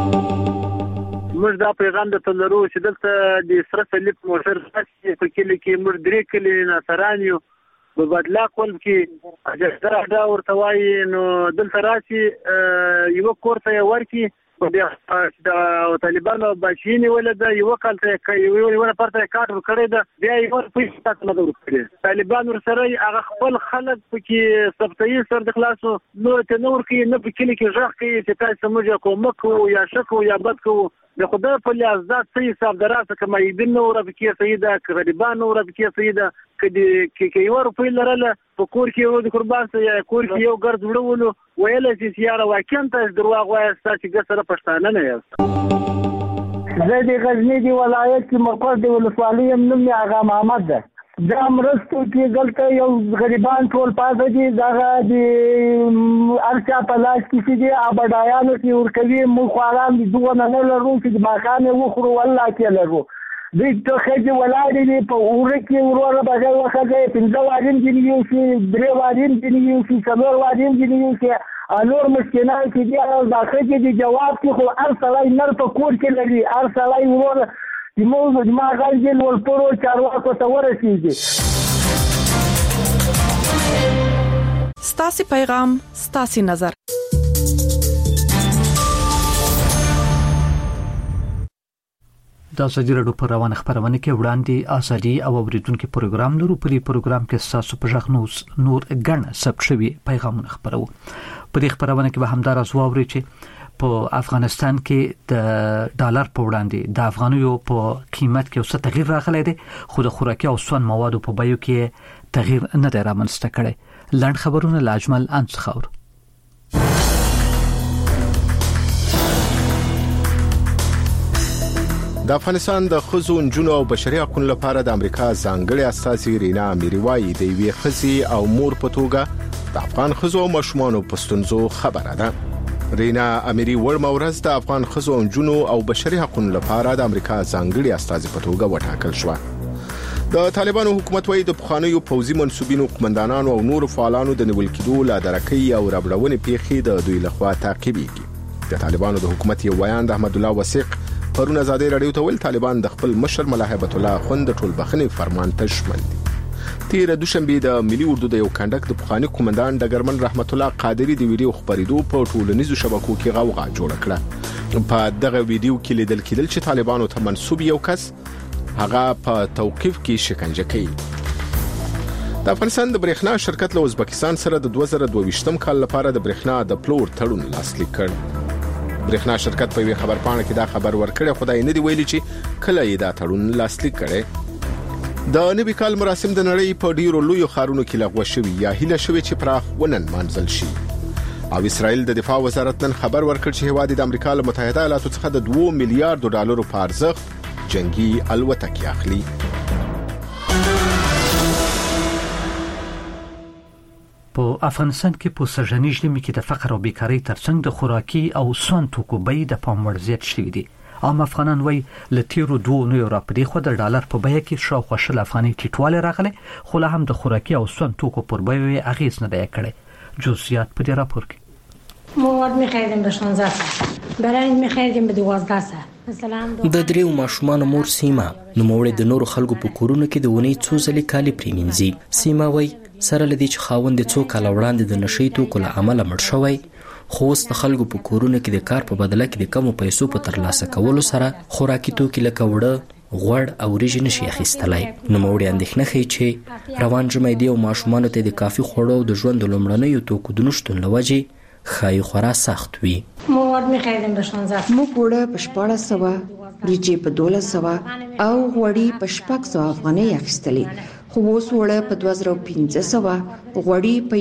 موږ دا پیغام د تلرو چې دلته د سره فلیپ موټر په کلی کې موږ درې کلی نصرانیو په بدلا کول کې اجازه دا ورته وایي نو دلته راشي یو کورته ورکی بیا د طالبانو بچینی ولدا یو کالته یو پرته کاټ کړی دا بیا یو پیسې تاسو نه ورکړي. طالبان ورسره هغه خپل خلک پکې سبتي سر د خلاصو نو ته نور کې نه په کلی کې ځخ کې چې تاسو موږ کومک یا شکو یا بد کو د خدای په لیازات صحیح حساب دراسه کما یبن نور بکې سیده غریبان نور بکې سیده کې یو روپی لرله په کور کې یو د قربان سره یا کور کې یو ګرځ وړولو ویل چې سیاره واکن ته دروغ وایي چې ګسره پښتانه نه یاست. زه د غزنی دی ولایت کې مرکز دی ولسوالۍ هم نوم یې آغا محمد ده. دا مرستو کې دلته یو غریبان ټول پاتې دي دغه د ارچا په لاس کې دي ابډایانو کې ورکوي مو خواران دي دوه نه لرو چې ماخانه وخورو والله کې لرو دوی ته خځې ولاړې دي په اوره کې وروره بغیر وخځې 15 وارین دي یو چې 3 وارین دي یو چې 4 وارین دي یو چې انور مسکینان کې دي او دا خځې دي جواب کې خو ارسلای نر په کور کې لري ارسلای وروره د موضوع ما غاړي ول پرو چارواکو ته ورسیږي. ستاسو پیغام ستاسو نظر. د ازادي رادیو پر روانه خبرونه کې وړاندې ازادي او اوریدونکو پروګرام لرو. په دې پروګرام کې تاسو په ژغنوس نور غن ثبت شوی پیغامونه خبرو. په دې خبرونه کې به همدار ازواوري چې په افغانستان کې د ډالر په وړاندې د افغانیو په قیمت کې اوسه تغییر راغلی دی خو د خوراکي او سون موادو په بیو کې تغییر نه دی رامنځته کړی. لاند خبرونه لاجمل انڅخور. د افغانستان د خزو نجونو او بشري حقوقو لپاره د امریکا ځانګړي استازي رینا اميري وايي د وی خزي او مور په توګه د افغان خزو او مشمانو پستونزو خبره ده. رینا اميري ورمورز د افغان خزو او نجونو او بشري حقوقو لپاره د امریکا ځانګړي استازي په توګه وټاکل شو. د طالبانو حکومت وايي د پخوانیو پوځي منسوبینو قومندانانو او نور فعالانو د نیول کېدو لا درکې او ربړونې پیښې د دوی لخوا تعقیبېږي. د طالبانو د حکومت یو بیان د احمد الله وثیق پرون ازادي رادیو ته ویل طالبان د خپل مشر ملا هیبت الله خوند ټولبخنې فرمان ته شمل دي. تیر دوشنبه د ملي اردو د یو کندک د پخوانی قومندان ډګرمن رحمت الله قادری د ویډیو خبرېدو په ټولنیزو شبکو کې غوغا جوړ کړه. په دغه ویډیو کې لیدل کېدل چې طالبانو ته منسوب یو کس هغه په توقيف کې شکنجه کوي. د افغانستان د برېښنا شرکت له ازبکستان سره د 2022م کال لپاره د برېښنا د پلور تړون لاسلیک کړ. برېښنا شرکت په خبر پاڼه کې دا خبر ورکړی خدای نه دی ویلي چې کله یې دا تړون لاسلیک کړي. د نوي کال مراسم د نړۍ په ډیرو لویو ښارونو کې لغوه شوي یا هیله شوي چې پراخ ونن منځل شي. او اسرائیل د دفاع وزارت نن خبر ورکړ چې هواد د امریکا له متحده ایالاتو څخه د 2 میلیارډ ډالرو په ارزښت جنگي الوتکې اخلي. په افغانستان کې په سرجنی ژمي کې د فقر او بیکاری ترڅنګ د خوراکي او سون توکو بیې د پام وړ زیات شوي دي. عام افغانان وای لتیرو 2 نو را پدې خو د ډالر په بیه کې شاوخوا شل افغاني ټیټواله راغله خو له هم د خوراکي او سون توکو پر بیه اغیز نه دی کړی. جزئیات په دې راپور کې مواد می‌خریدیم به 16 ساعت برای می‌خریدیم به 12 ساعت مثلا د دریو ماشومان مور سیما نو موړې د نورو خلکو په کورونو کې د ونی څو ځلې کالي پریمینځي. سیما وای سره لدی چې خاوند څو کال وړاندې د نشي توکو له عمله مړ شوی خو د خلکو په کورونو کې د کار په بدله کې د کمو پیسو په ترلاسه کولو سره خوراکي توکي لکه وړه غوړ او ریژې نشي اخیستلای. نو موړې اندېښنه ښیي چې روان جمعې دی او ماشومانو ته د کافي خوړو او د ژوند لومړنیو توکو د نشټون لوجې خای خورا سخت وي. مواد می‌خریدیم به 16 مو پوره په 1400 ریجې په 1200 او غوړي په 600 افغانۍ اخیستلې خو اوس وړه په 2500 غوړي په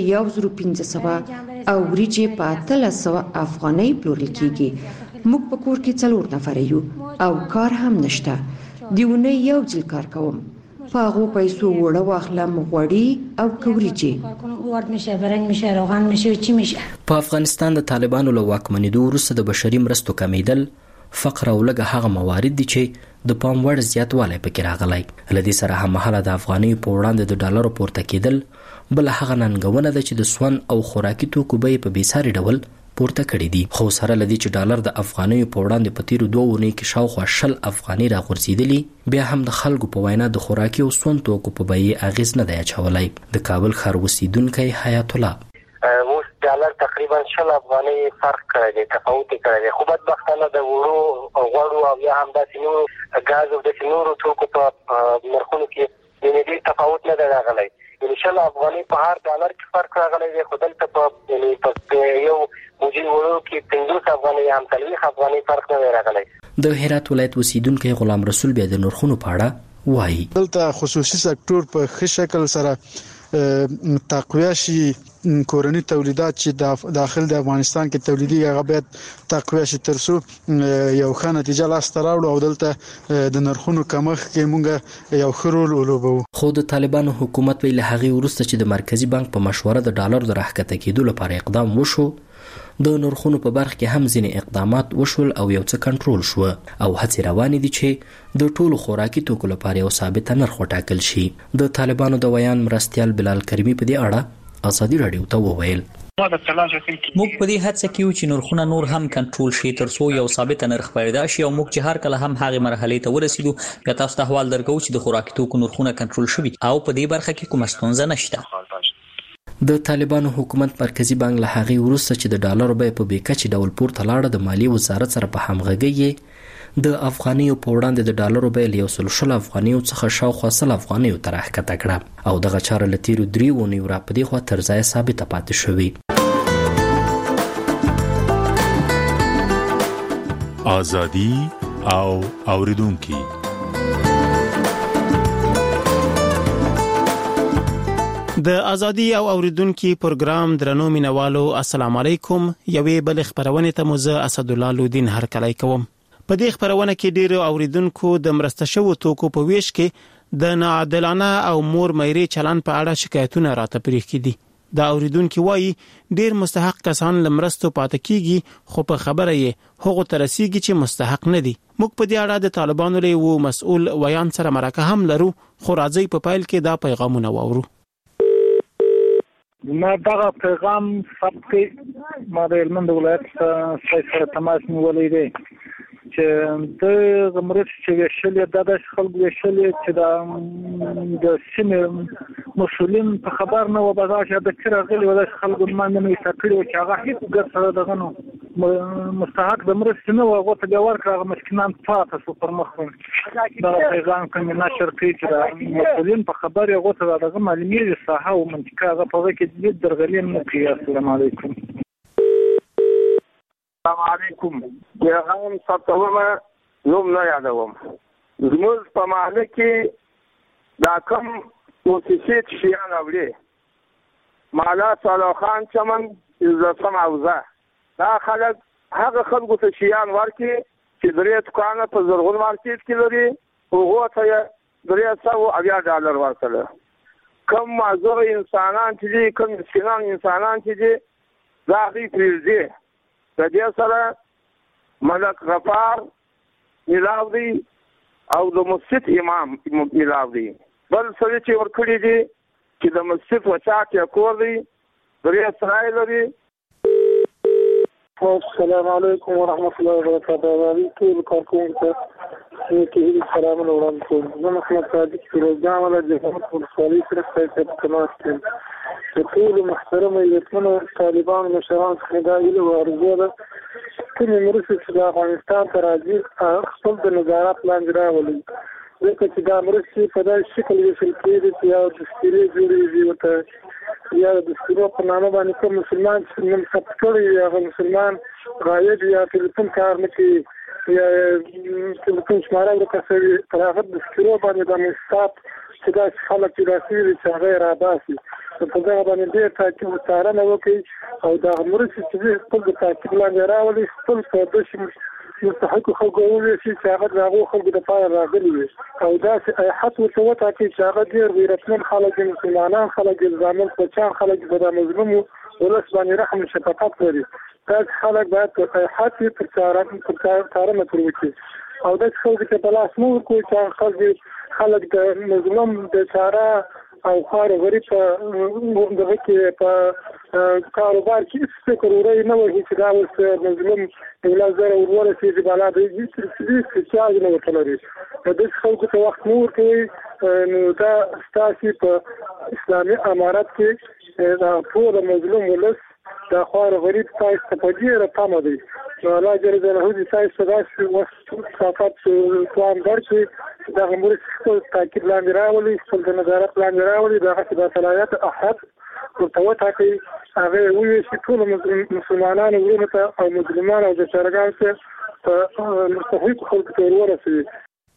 1500 او ریجې په 1300 افغانۍ پلورل کیږي. موږ په کور کې 4 نفر یو او کار هم نشته. دیونه یو ځل کار کوم. په هغه پیسو وړه واخلم غوړي او کوریجې ورد میشه برنج میشه روغن میشه چی میشه. په افغانستان د طالبانو له واکمنېدو وروسته د بشري مرستو کمیدل فقر او لږه هغه موارد دي چې د پام وړ زیاتوالی پکې راغلی. لدې سره هم مهاله د افغاني په وړاندې د ډالرو پورته کېدل بل هغه ننګونه ده چې د سون او خوراکي توکو بیې په بیساري ډول پورته کړې دي. خو سره لدې چې ډالر د افغاني په وړاندې په تیرو 2 ونې کې شاوخوا 10 افغاني راغورځېدلي بیا هم د خلکو په وینا د خوراکي او سون توکو په بیې اغیز نه دی اچولی. د کابل ښار اوسیدونکی حیات الله اوس ډالر تقریبا 10 افغانۍ فرق کړی دی تفاوت کړی دی خو بدبختانه د وړو غوړو او یا هم د سینو غاز او د سینو توکو په نرخونو کې یعنی ډېر تفاوت نه دی راغلی. یعنی 10 افغانۍ په هر ډالر کې فرق راغلی دی خو دلته په یعنی په یو موجي وړو کې 50 افغانۍ هم 30 افغانۍ فرق نه دی راغلی. د هرات ولایت اوسیدونکی غلام رسول بیا د نرخونو په اړه وایي دلته خصوصي سکتور په ښه شکل سره تقویه شي کورنی تولیدات چې داخل د افغانستان کې تولیدي هغه باید تقویه شي ترڅو یو ښه نتیجه لاسته راوړو او دلته د نرخونو کمښت کې مونږ یو ښه رول ولوبو. خو د طالبانو حکومت ویل هغه ورسته چې د مرکزی بانک په مشوره د ډالر د راښکته کېدو لپاره اقدام وشو د نرخونو په برخه کې هم ځینې اقدامات وشول او یو څه کنټرول شو او هڅې روانې دي چې د ټولو خوراکي توکو لپاره یو ثابت نرخ وټاکل شي. د طالبانو د ویان مرستيال بلال کریمی په دې اړه ازادي رادیو ته وویل موږ په دې هڅه کې یو چې نرخونه نور هم کنټرول شي ترڅو یو ثابت نرخ پیدا شي او موږ چې هر کله هم هغه مرحله ته ورسېدو بیا تاسو ته حواله درکو چې د خوراکي توکو نرخونه کنټرول شوي او په دې برخه کې کومه ستونزه نشته. د طالبانو حکومت مرکزی بانک له هغه وروسته چې د ډالر بیه په بیکچې ډول پورته لاړه د مالی وزارت سره په همغږي د افغانیو په وړاندې د ډالر بیه له 100 افغانیو څخه شاوخوا 100 افغانیو تر راښکته کړه او دغه چاره له تیرو 3 ونیو را پدې خو تر ځای ثابت پاتې شوې. ازادي او اوریدونکو. د ازادي او اوریدونکو پروګرام درنو مینوالو السلام علیکم. یوې بل خبرونه ته مزه اسد الله لودین هر کله کوم. په دې خبرونه کې ډیرو اوریدونکو د مرسته شوو توکو په ویش کې د ناعادلانه او مور مېری چلن په اړه شکایتونه راته پریخ کړي. دا اوریدونکو وایي ډیر مستحق کسان لمرستو پاتې کیږي خو په خبره یې هغه ترسيږي چې مستحق نه دي. موږ په دې اړه د طالبانو له وو مسؤل ویان سره مرکه هم لرو خو راځي په پایل کې دا پیغامونه واورو. ما دغه پیغام ثبت ما د هلمند ولایت سره تماس نیولې دی چې د غمرت چې وشلې د خلکو وشلې چې د سیمې مسؤلین په خبر نه و بازار د کړه غلي ولې خلکو باندې نه تکړه چې هغه هیڅ ګټه دغه نو مستحق د مرست نه و غوته د ورکړه مسکینان پاتې سو پر مخ دا پیغام کوم نشر کوي چې مسؤلین په خبر یې غوته دغه معلومي صحه او منطقه هغه په وکه د درغلین نه کوي. السلام علیکم. السلام علیکم. پیغام ستومه نوم نه یادوم. زموږ په محله کې دا کوم موسیقي شیان اوري مالا صالح خان چمن عزت حوزه دا خلک هغه خلکو ته شیان ورکي چې درې دکانه په زرغون مارکیټ کې لري هغه ته $300 ورکړل. کم معذور انسانان چې کم مسکینان انسانان چې دا غي پریږدي د دې سره ملک غفار ملاو دی او د مسجد امام ملاو دی بل سره چې ورکړي دي چې د مسجد وچا کې کور دی درې سرای لري. السلام علیکم ورحمۃ اللہ وبرکاتہ. ټول کارکونکو کې سلام علیکم. زه محمد صادق فیروزجان ولا جهاد ولسوالۍ سره په تماس کې ټول محترم ایتونو طالبان مشران خدای له ورزوله کوم مرسته چې د افغانستان ته راځي خپل د نظارت لاندې راولي ځکه چې دا مرسته په داسې شکل ویشل کېږي چې یو دستوري جوړېږي ورته یا د دستورو په نامه باندې کوم مسلمان چې نوم ثبت کړی هغه مسلمان غایب یا ټلیفون کار نه کوي یا ټلیفون شماره ورکوي تر هغه دستورو باندې د مستاپ چې دا خلک چې راسي چې هغه راباسي په دغه باندې ډېر تاکید وڅارنه وکړي او دا مرسته چې خپل د تاکید لاندې راولي خپل په دې مستحق خلکو وویل چې هغه د هغو خلکو دپاره راغلي وي او داسې حد ورته وټاکي چې هغه ډېر غیرتمن خلک دي مسلمانان خلک دي زامن بچیان خلک په دا مظلوم ولس باندې رحم شفقت لري. داسې خلک باید په حد یې پر څارنه پرې وکړي او داسې خلکو ته په لاس مه ورکوي چې خلک د مظلوم د چاره او خار غریب په دغه کې په کاروبار کې فکر ورای نه وي چې دا اوس مظلوم ولا زره ورسېږي بالا د دې چې نه وکړي د دې خلکو ته وخت نور کوي نو دا ستاسو په اسلامي امارات کې دا ټول مظلوم ولس دا خار غریب تاسو ته په ډیره پامه دی نو الله جل جلاله دې تاسو داسې وخت صفات پلان درکړي دا موږ خپل تاکید لاندې راولي خپل د نظارت لاندې راولي دا چې د صلاحیت احد ورته وټاکي هغه وایي چې ټول مسلمانانو ورونه ته او مسلمانانو د شرګان ته په مستحق خلکو ته ورسوي.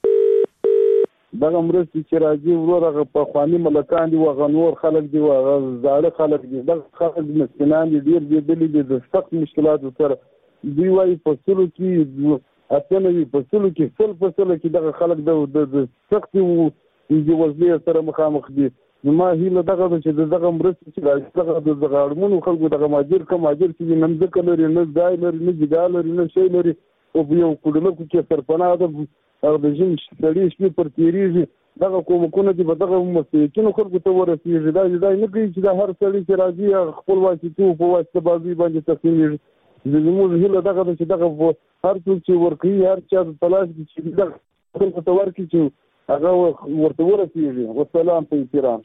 دغه مرستې چې راځي ورغه په خواني ملکان دي او غنور خلک دي او زاړه خلک دي دغه خلک مسکینان دي ډېر دي د سخت مشکلاتو سره دوی وايي په سلو کې اته په سلو کې فصل کې دغه خلک د سخت او وزلې سره مخامخ دي. نو ما هیله دغه چې دغه مرستې چې راځي دغه اړمنو خلکو دغه ماجر چې نن ځکه لري نه ځای لري نه جګا لري نه شی لري او یو کډلکو کې سرپناه ده هغه د ژوند شړې شپې پر تیریږي دغه کومکونه دي په دغه مسلکینو خلکو ته ورسېږي دا نه کوي چې دا هر سړی چې راځي خپل واسطو په واسطه بازي باندې تقسیمېږي. زموږ هیله دغه چې دغه هر څوک چې ورکوي هر چا د تلاش چې دغه خلکو ته ورکړي چې هغه ورته ورسېږي. والسلام په احترام.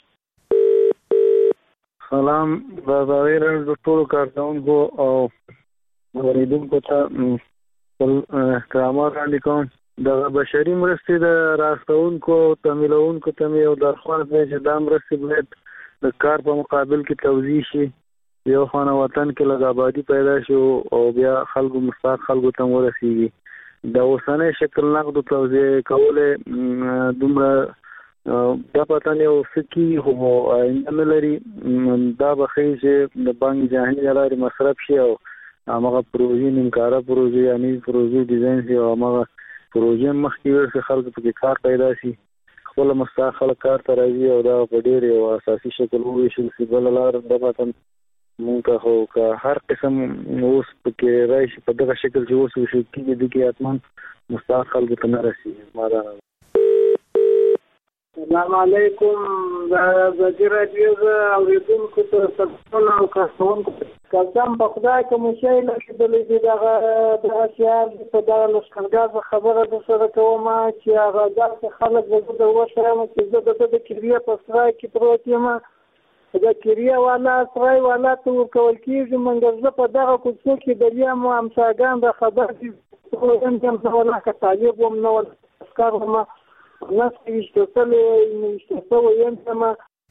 سلام د ظاهر د ټولو کارکونکو او اوریدونکو ته خپل احترامات وړاندې کوم. د بشري مرستې د راستونکو تمویلونکو ته مې یو درخواست دی چې دا مرستې باید د کار په مقابل کې توزیع شي. یو خانه وطن کې لږ آبادي پیدا شي او بیا خلکو مستحق خلکو ته ورسېږي. د اوسنۍ شکل نقد توزیع کوله دومره دا پته نه وسکی هو نه لري دا بخي چې د بانک جهاني لاري مصرف شي او هغه پروژې نیمکاره پروژې یعنی پروژې ډیزاین شي او هغه پروژې مخکې ورسره خلک په کار پیدا شي خپل مستقل کار ته راځي او دا په ډېر یو اساسي شکل وشي چې بل لار د پته مونږ هو که هر قسم اوس پکې راشي په دغه شکل چې اوس وشي کې د کې اتمن مستقل ته نه راسي ماده. السلام علیکم د رادیو اوریدونکو ته سلام او کاسون کله په خدای کوم شی لکه د دې دغه اشیاء په دغه لشکرګاه خبره د سره کوم چې هغه د خلک د وشره چې د کریه په سرای کې پروت یم د کریه والا سرای والا ته ورکول کېږي منګزه په دغه کوڅو کې د یم امساګان د خبر دي هم ولا کتابي وم نو اسکار ما ناس اشتغل یم.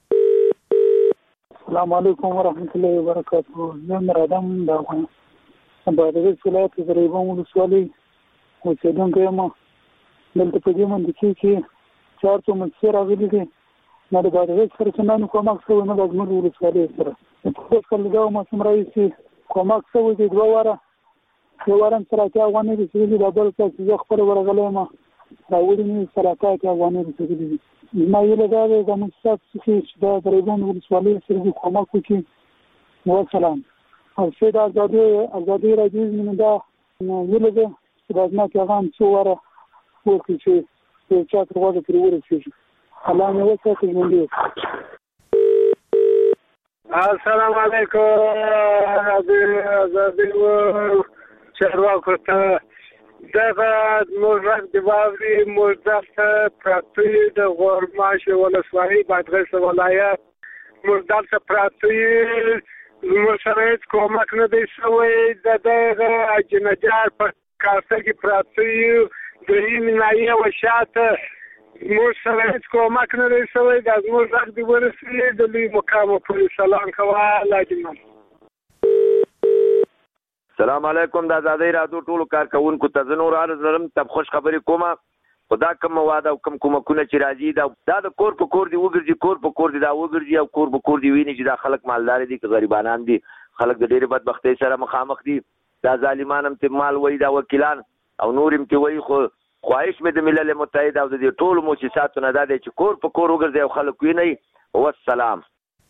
السلام علیکم ورحمۃ اللہ وبرکاتہ. زه مرادم د افغانستان بادغیس ولایت غریبان ولسوالۍ اوسېدونکی یم. دلته په دې منطقې کې 400 مسیر راغلي دي. نه د بادغیس سره څنګه کومک شوی نه د اجمل ولسوالۍ سره. په خپل دا موسم راځي کومک شوی دی 2 واره. 2 واره سره چې افغاني دي چې د بل څه چې خپل ورغلې ما راوړي نه سره کې افغاني دي. ما یې له دا د مستقص چې د غریبان ولسوالۍ سره کومک وکړي. والسلام. او چې د ازادي راځي من دا یې له چې ما کې هغه څو واره وکړي چې چا تر وځي پرې ورسېږي. الله مې وکړي ژوندي. السلام علیکم ازادي چارواکو ته دغه موږ د باوري موږ د پراتی د غورماش ولسوالۍ بادغیس ولایت موږ د پراتی موږ سره کومک نه دی شوی د دغه اجنجار په کاسه کې پراتی د یمنایي وشاته موږ سره کومک نه دی شوی د موږ د ورسې د لوی مقام په سلام کوه لاجمن. السلام علیکم د آزادۍ رادیو ټولو کارکونکو ته زه نور عرض لرم ته خوش خبرې کومه خدا کوم مواد او کوم کومکونه چې راځي دا د کور په کور دی وګرځي کور په کور دی دا وګرځي او کور په کور دی ویني چې دا خلک مالدار دي که غریبانان دي خلک د ډېرې بدبختۍ سره مخامخ دي دا ظالمان هم ته مال وایي دا وکیلان او نور هم ته وایي خو خواهش مې د ملل متحد او د دې ټولو مؤسساتو نه دا دی چې کور په کور وګرځي او خلک ویني. والسلام.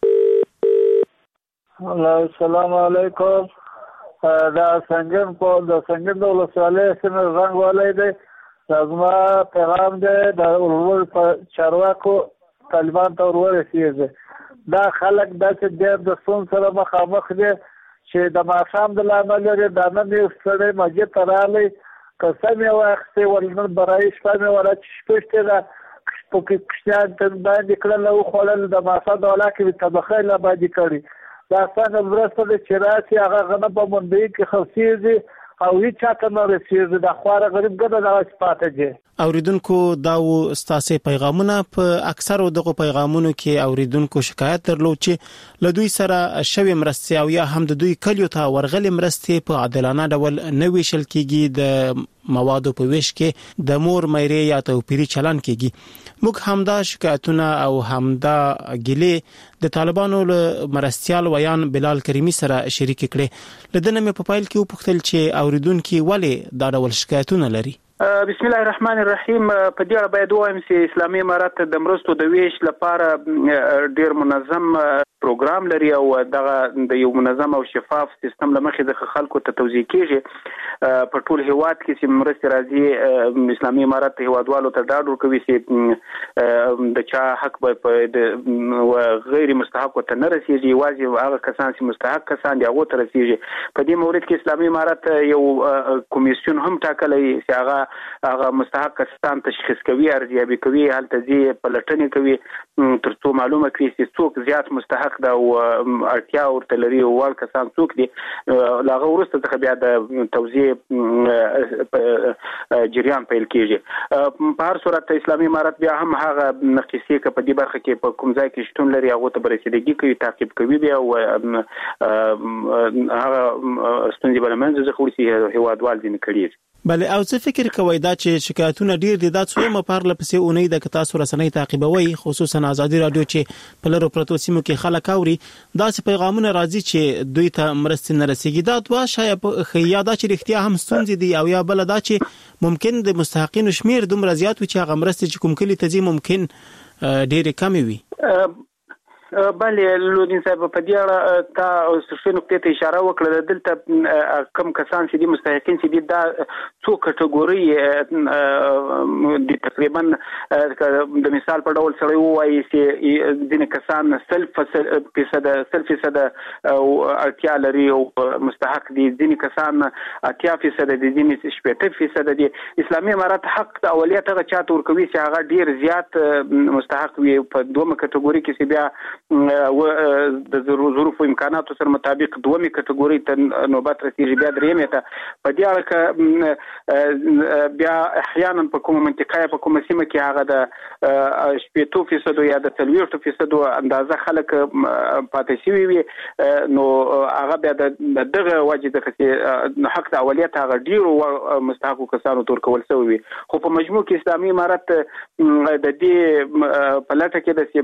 السلام علیکم. دا څنګه په د څنګه د ولسوالۍ سره رنګ والي دی زما پیغام دی د ورور په چارواکو طالبان ته ورسېږي. دا خلک داسې ډېر د ستون سره مخامخ دي چې د ماښام د لامل لري دا نن یو سړی مسجد ته راغلی قسم یې واخیستې ولنن برای شپه مې ولا چې شپږ ده په کوچنیان ته باندې کړل او خوړل د ماښام د ولا کې طبخه لا باندې کړي. دا څنګه ورسته د چراسي هغه غنه په منډي کې خرڅيږي او هیڅ چاته نه رسیږي د خواره غریب ګډه د پاتې دي. اوریدونکو دا و ستاسو پیغامونه په اکثرو دغه پیغامونو کې اوریدونکو شکایت درلود چې له دوی سره شوی مرستې او یا هم د دوی کلیو ته ورغلې مرستې په عادلانه ډول نه ویشل کیږي د موادو په ویش کې د مور مېرې یا توپیری چلن کیږي. موږ همدا شکایتونه او همدا ګلې د طالبانو له مرستيال ویان بلال کریمی سره شریک کړي. لدنه مې په پایل کې وپوښتل چې اوریدونکو ولې دا ډول شکایتونه لري. بسم الله الرحمن الرحیم. په دې اړه باید وایم چې اسلامي امارات د مرستو د ویش لپاره ډیر منظم پروګرام لري او دغه د یو منظم او شفاف سیستم لمخې د خلکو ته توضیح کیږي. په ټول هیواد کې چې مرستې راځي اسلامي امارات هیوادوالو ته ډاډ ورکوي چې د چا حق به غیر مستحق ته نه رسیږي یوازې هغه کسان چې مستحق کسان دي هغه ته رسیږي. په دې مورد کې اسلامي امارات یو کمیسیون هم ټاکلی چې هغه مستحق کسان تشخیص کوي ارزیابي کوي هلته ځي پلټنې کوي ترڅو معلومه کړي چې څوک زیات مستحق دا او اړتیا ورته لري او ول کسان څوک دي لاغه ورسته څخه بیا د توزیع جریان پیل کیږي. په هر صورت اسلامي امارات بیا هم هغه نقصې ک په دې برخه کې په کوم ځای کې شتون لري هغه ته برسېدګي کوي تعقیب کوي بیا او هغه ستونزې بل منځ ځخوري هیوادوال دي نه کړی. بله او څه فکر کوي دا چې شکایتونه ډیر دي دا څو مپارله پسې اونۍ د تاسو رسنۍ تعقیبوي خصوصا ازادي رادیو چې په لرو پرتو سیمو کې خلک اوري دا څه پیغامونه راځي چې دوی ته مرستې نه رسیږي دا دوا شاید خیا دا چې اختیار هم ستونزې دي او یا بل دا چې ممکن د مستحقینو شمیر دومره زیات وي چې هغه مرستې چې کوم کلی ته ځي ممکن ډېر کم وي. بله لودین صاحب په دې اړه تا څه نقطې ته اشاره وکړه دلته کم کسان چې دي مستحقین چې دي دا څو کټګوري دي تقریبا د مثال په ډول سره وایي چې ځینې کسان 100% اړتیا لري او مستحق دي ځینې کسان 80% دي ځینې 60% دي. اسلامي امارت حق د اولیت هغه چاته ورکوي چې هغه ډیر زیات مستحق وي په دومره کټګوري کې چې بیا د ظروف او امکاناتو سره مطابق دومره کټګوري ته نوبت رسیږي بیا درېمه ته په دې اړه بیا احیانا په کومه منطقه په کومه سیمه کې هغه د 80% یا د 30% اندازه خلک پاتې شوي وي نو هغه بیا دغه وجه د حق د اولیت هغه ډیرو مستحقو کسانو تور کول شوی وي خو په مجموع کې اسلامي امارت د دې په لټه کې د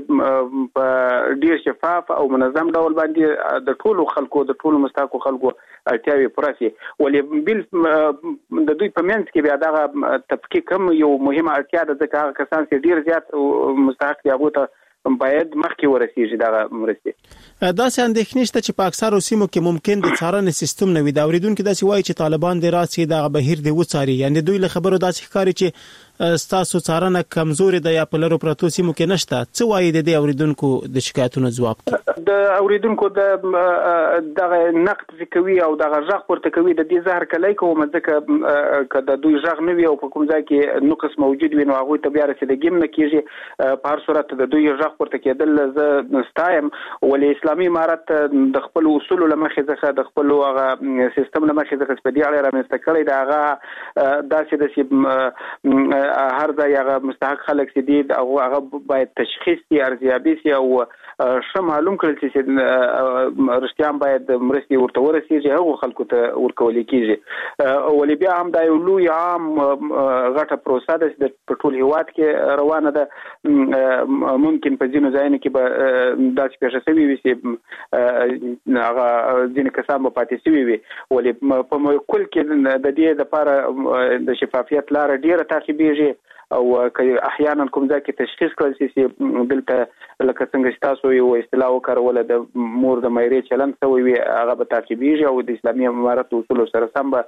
ډیر شفاف او منظم ډول باندې د ټولو خلکو د ټولو مستحقو خلکو اړتیاوي پوره شي ولې بل د دوی په منځ کې بیا دغه تفکیک هم یو مهمه اړتیا ده ځکه هغه کسان چې ډیر زیات مستحق دي هغه ته باید مخکې ورسیږي دغه مرستې. دا څه اندېښنه شته چې په اکثرو سیمو کې ممکن د څارنې سیستم نه وي دا اوریدونکو داسې وایي چې طالبان د راسي د بهیر دی وڅاري یعنی دوی له خبرو داسې ښکاري چې ستاسو څارنه کمزوري ده یا په لرو پرتو سیمو کې نشته څه وایي د اوریدونکو د شکایتونو ځواب د اوریدونکو دغه نقد کوي او دغه ژغ پورته کوي د دې زهر کلی کوم ځکه کله دوی ژغ نه وي او په کوم ځای کې نقص موجود وي نو هغه ته بیا رسیدګي نه کیږي په هر صورت د دوی ژغ پورته کېدل زه نستایم ولې اسلامي امارت د خپل اصول لمخې څخه د خپل هغه سیستم لمخې څخه په دې اړه رامنځته کړی دا هغه داسې د هر ځای هغه مستحق خلک چې دي هغه باید تشخیص دي ارزیابي سي او ښه معلوم کړل چې رښتیا باید مرستې ورته ورسیږي هغه خلکو ته ورکول کیږي ولې بیا هم دا یو لوی عام غټه پروسه ده چې په ټول هیواد کې روانه ده ممکن په ځینو ځایونو کې به داسې پیښه شوې وي چې هغه ځینې کسان به پاتې شوي وي ولې په کل کې د دې لپاره د شفافیت لاره ډیره تعقیبېږي او احیانا کوم ځای کې تشخیص کړل شي چې دلته لکه څنګه چې تاسو یو اصطلاح وکاروله د مور د مایرې چلند شوی وي هغه به تعقیبېږي او د اسلامي امارت اصولو سره سم به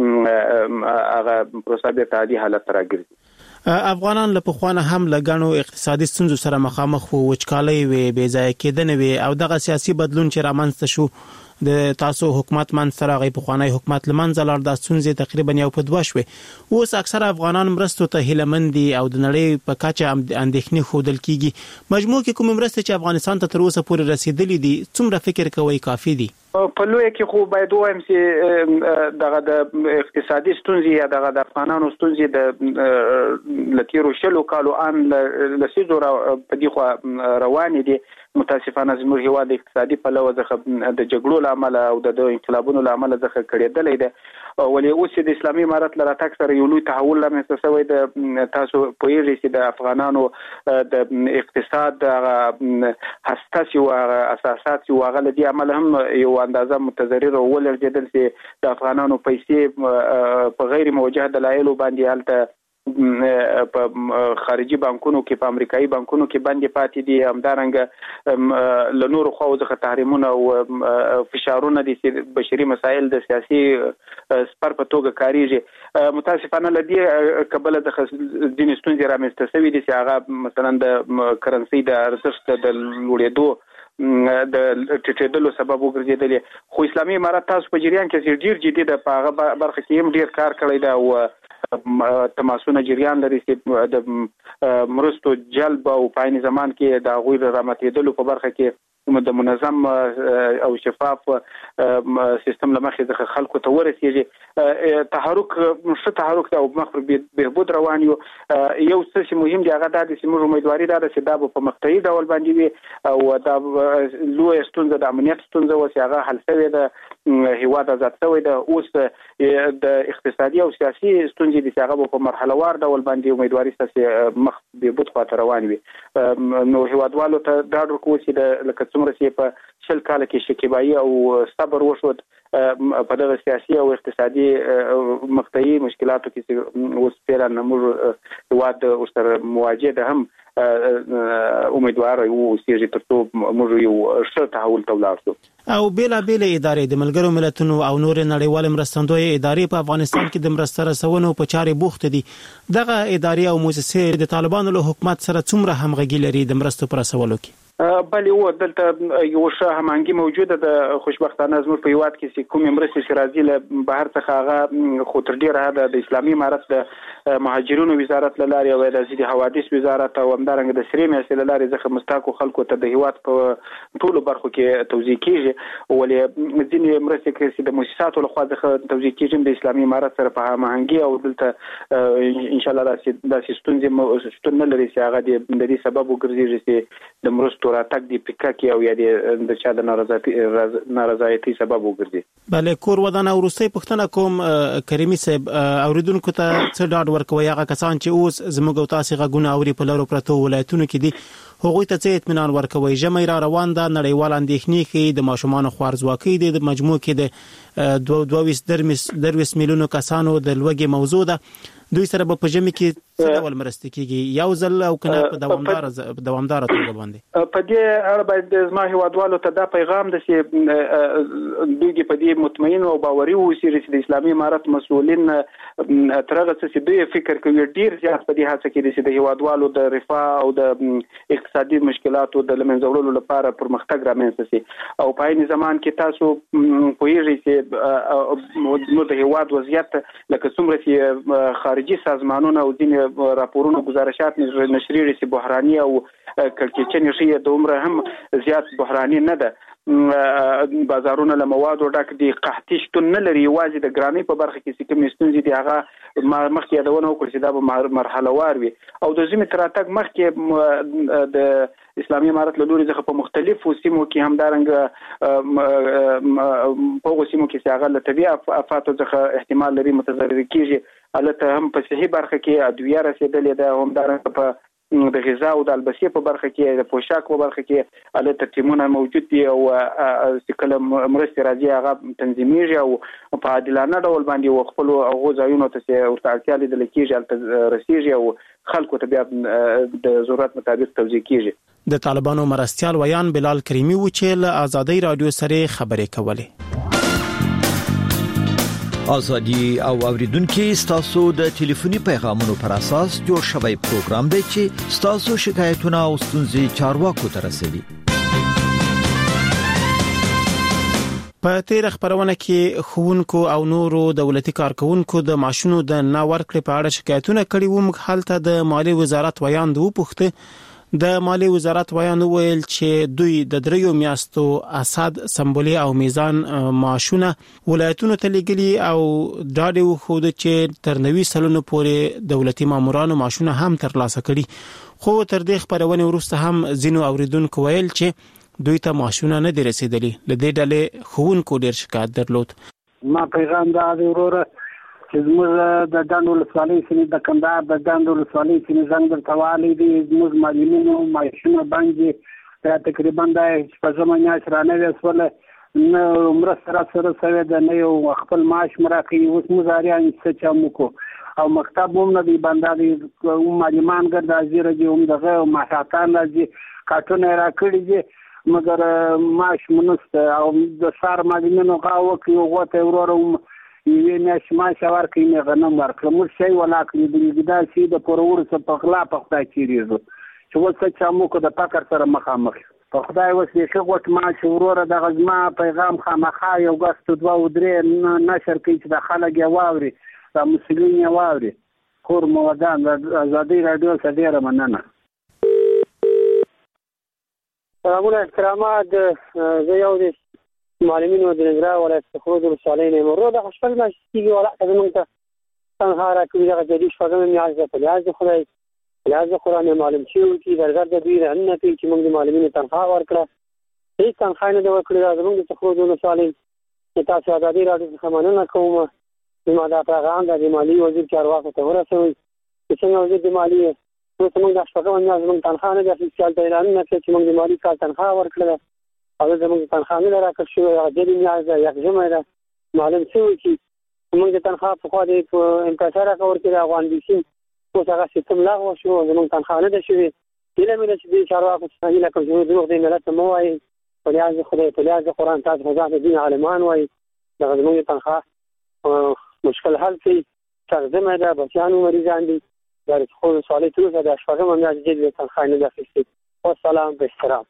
هغه پروسه به عادي حالت ته راګرځي. افغانان له پخوانه هم له غنو اقتصادي ستونزو سره مخامخ وو وچکالۍ وي بې ځای کېدنې وي او دغه سیاسي بدلون چې رامنځته شو د تاسو حکومت من سره غي پخوانی حکومت لمنځه لاړ د ستونزې تقریبا یو په دوه شوي اوس اکثر افغانان مرستو ته هیلمندي او د نړۍ په کچه اندېښنې خودل کیږي مجموع کې کوم مرستې چې افغانستان ته تر اوسه پورې رسیدلې دي څومره فکر کوي کافي دي؟ په لوی کې خو باید وایم چې دغه د اقتصادي ستونزې یا دغه د افغانانو ستونزې د لتیرو شلو کالو ان لسیزو په دې خو روانې دي متاسفانه زموږ هیواد اقتصادي پلوه ځخه د جګړو لامل او د انقلابونو لامل ځخه کړېدلې ده ولې اوس د اسلامي امارت لپاره تک سره یو لوی تحول رامنځته شوی د تاسو پوهیږئ چې د افغانانو د اقتصاد حساس او اساسات او غلطي عمل هم یو اندازه متضرر او ولرجدل چې د افغانانو پیسې په غیر موجه دلایل باندې حالت په خارجي بانکونو کې په امریکایي بانکونو کې باندې پاتې دي همدارنګه له نورو خواو څخه تحریمونه او فشارونه دي چې بشري مسایل د سیاسي سپر په توګه کاریږي متاسفانه لدی قبل د دین ستونزې رامنځته شوې دي چې هغه مثلا د کرنسي د ارزښت د لوړېدو د ټټېدلو سبب وګرځېدلی خو اسلامي امارت تاسو په جریان کې ډیر جدي ده په هغه برخه کې هم ډیر کار کړی ده او تماسونه جریان لري چې د مرستو جلب او په عین زمان کې د غوی راماتېدلو په برخه کې د منظم او شفاف سیستم لمخې د خلکو ته ورسیږي تحرک او مخبر بهبود روان یو څه مهم دی هغه د سیمو امیدواري ده چې دا په مقطعي ډول باندې وي او دا لوی ستونزه د امنیت ستونزه و چې هغه حل شوی ده هیواد آزاد شوی د اوس د اقتصادي او سیاسي ستونزې د هغه په مرحله وار ډول باندې امیدواري ستاسو مخ به بوت خاطر روان وي نو هیوادوالو ته دا ورکو چې د لکه څومره چې په شل کال کې شکیبایی او صبر وشود په دغه سیاسي او اقتصادي مقطعي مشکلاتو کې اوس فعلا موږ هیواد سره مواجه ده هم امیدوار یو چې ترڅو موږ یو ښه تحول ته ولاړ شو او بیلا ادارې د ملګرو ملتونو او نور نړیوال مرستندوی ادارې په افغانستان کې د مرسته رسونو په چارې بوخت دي دغه ادارې او مؤسسې د طالبانو له حکومت سره څومره همغږي لري د مرستو پر رسولو کې بلې و دلته یو ښه همغږي موجوده د خوشبختانه زموږ په هیواد کې چې کومې مرستې چې راځي له بهر څخه هغه خو تر ډیره د اسلامي امارت د مهاجرینو وزارت له لارې او د ضد حوادث وزارت او همدارنګه د سرې میاشتې له لارې ځکه مستحقو خلکو ته د هیواد په ټولو برخو کې توزیع کیږي ولې ځینې مرستې کې د مؤسساتو لخوا څخه توزیع کیږي د اسلامي امارت سره په همغږي او دلته ان شاء الله داسې ستونزې شتون نه لري چې هغه د دې سبب وګرځي چې د مرستو راتګ دی پکا کې او یا د چا د نارضایتي سبب وګرځي بلې کور ودانه ورسته پښتنه کوم کریمي صاحب اوریدونکو ته څه ډاډ ورکوي هغه کسان چې اوس زموږ او تاسو غوونه اوري په لورو پرتو ولایتونو کې دي هغوی ته څه اطمینان ورکوي جمعي را روان ده نړیوال اندېښنې کې د ماشومان خوارزواکۍ د مجموع کې د 22 میلیونو کسانو د لوږې موضوع ده دوی سره په جمع کې څه ډول مرسته کیږي یو ځل او کنه په دوامدار توګه باندې په دې اړه باید زما هیوادوالو ته دا پیغام د چې دوی په دې مطمئن او باوري اوسي چې د اسلامي امارت مسؤلین ترغه چې دوی فکر کوي ډیر زیات په دې هڅه کې چې د هیوادوالو د رفاه او د اقتصادي مشکلاتو د لمنځه وړلو لپاره پرمختګ رامنځته شي او په عین زمان کې تاسو پوهیږئ چې نو د هیواد وضعیت لکه څومره چې خارجي سازمانونه او ځینې راپورونه گزارشات نشریږي چې بحراني او کړکېچنې شي د عمره هم زیات بحراني نه ده بازارونه له موادو ډک دي قحطي شتون نه لري یوازې د ګرانۍ په برخه کې چې کومې ستونزې دي هغه مخکې یادونه وکړه چې دا به مرحله وار وي او د ژمي تر راتګ مخکې د اسلامي امارت له لوري څخه په مختلفو سیمو کې همدارنګه په هغو سیمو کې چې هغه له طبیعي افاتو څخه احتمال لري متضرر کیږي البته هم په صحي برخه کې ادویه رسیدلې ده همدارنګه په د غذا او د البسې په برخه کې د پوشاک په برخه کې البته ټیمونه موجود دي او کله مرستې راځي هغه تنظیمېږي او په عادلانه ډول باندې خپل هغو ځایونو ته ورته اړتیا لیدل کېږي هلته رسیږي او خلکو ته بیا د ضرورت مطابق توزیع کېږي د طالبانو مرستیال ویان بلال کریمي و چې له آزادۍ رادیو سره خبرې کولې ازادي او اوریدونکو ستاسو د ټلیفوني پیغامونو پر اساس جوړ شوی پروګرام دی چې ستاسو شکایتونه او ستونزې چارواکو ته رسوي په تیر خبرونه کې خوونکو او نورو دولتي کارکونکو د معاشونو د ناورکړې په اړه شکایتونه کړي وو موږ حالت د مالی وزارت ویاند وو پوښته د مالی وزارت ویاند ویل چې دوی د 3 میاشتو اساد سمبولي او میزان معاشونه ولایتونو ته لګلي او داډو خو د چې تر 90 سلونو پورې دولتي مامورانو معاشونه هم ترلاسه کړي خو تر دې خبرونه وروسته هم زینو اوریدونکو ویل چې دوی ته معاشونه نه دي رسیدلي لدې ډلې خوونکو ډیر شکایت درلود ما پیغام دا دی وروره چې زموږ د ډنډ ولسوالۍ سیمې د کندهار د ډنډ ولسوالۍ سیمې زنګ درته والی دي زموږ معلمینو معاشونه باندې تقریبا د شپږمه میاشت رانوې شوله نه مرسته راسره شوې ده نه یو خپل معاش مو راکوي اوس موږ اریان څه چم وکړو او مکتب هم نه دی بنده دی معلمان ګرد حاضر دي هم دغه ماهیاتان راځي کارټونه یې راکړي دي مګر معاش مو نشته او د ښار معلمینو غاوه کوي هغو ته وروره یوې میاشتې معاش ورکوي مې غنم ورکړه موږ شی ولا کړي دا شي د پورور څه په غلا په خدای تېرېږو چې اوس څه چا موږ د فقر سره مخامخ په خدای اوس بیخي غوټ معاش وروره دغه زما پیغام خامخا یو ګست 2 او 3 نشر کوي چې د خلک یې واوري د مسؤلین یې واوري کور مو ودان د ازادۍ راډیو څخه ډېره مننه سلامونه احترامات زه یو د معلمینو د ننګرهار ولایت خروج ولسوالۍ نه یم ورو دغه شپږ میاشتې کېږي ولاکه زموږ ته تنخوا راکوي دغه جدي شپږمه میاشت ده په لحاظ د خدای په لحاظ د قرآن معلوم شوي چې درګر د دوی رهنونه کوي چې موږ د معلمینو تنخوا ورکړه هېڅ تنخوا نه ده ورکړې دا زموږ د خروج ولسوالۍ چې تاسو ازادي راډیو څخه مننه کوم چې ما دا پیغام د مالی وزیر چارواکو ته ورسوي چې څنګه وزیر د مالی نو څنګه د شپږم میاشت موږ تنخواه نه د افیسیال ته اعلان نه کړ چې موږ د مالی کال تنخواه ورکړه او زموږ تنخواه نه راکړل شوې هغه د میاشت د یکجمه ده معلوم شوی چې موږ د تنخواه په خوا د امپاسا راکور کې د افغان بي سي اوس هغه سیستم لغوه شو زموږ تنخواه نه ده شوې هیله مې ده چې د چارواکو څخه هیله کوم چې دروغ دې ملت ته مه وایي په لیاز د خدای په لیاز د قرآن تاسو خو ځان د دین عالمان وایي دغه زموږ د تنخواه مشکل حل کړي تقدمه ده بچیانو مریضان دي در خود سوالی تو زده شپږم میاشت جدي تنخواه نه ده اخیستې والسلام په احترام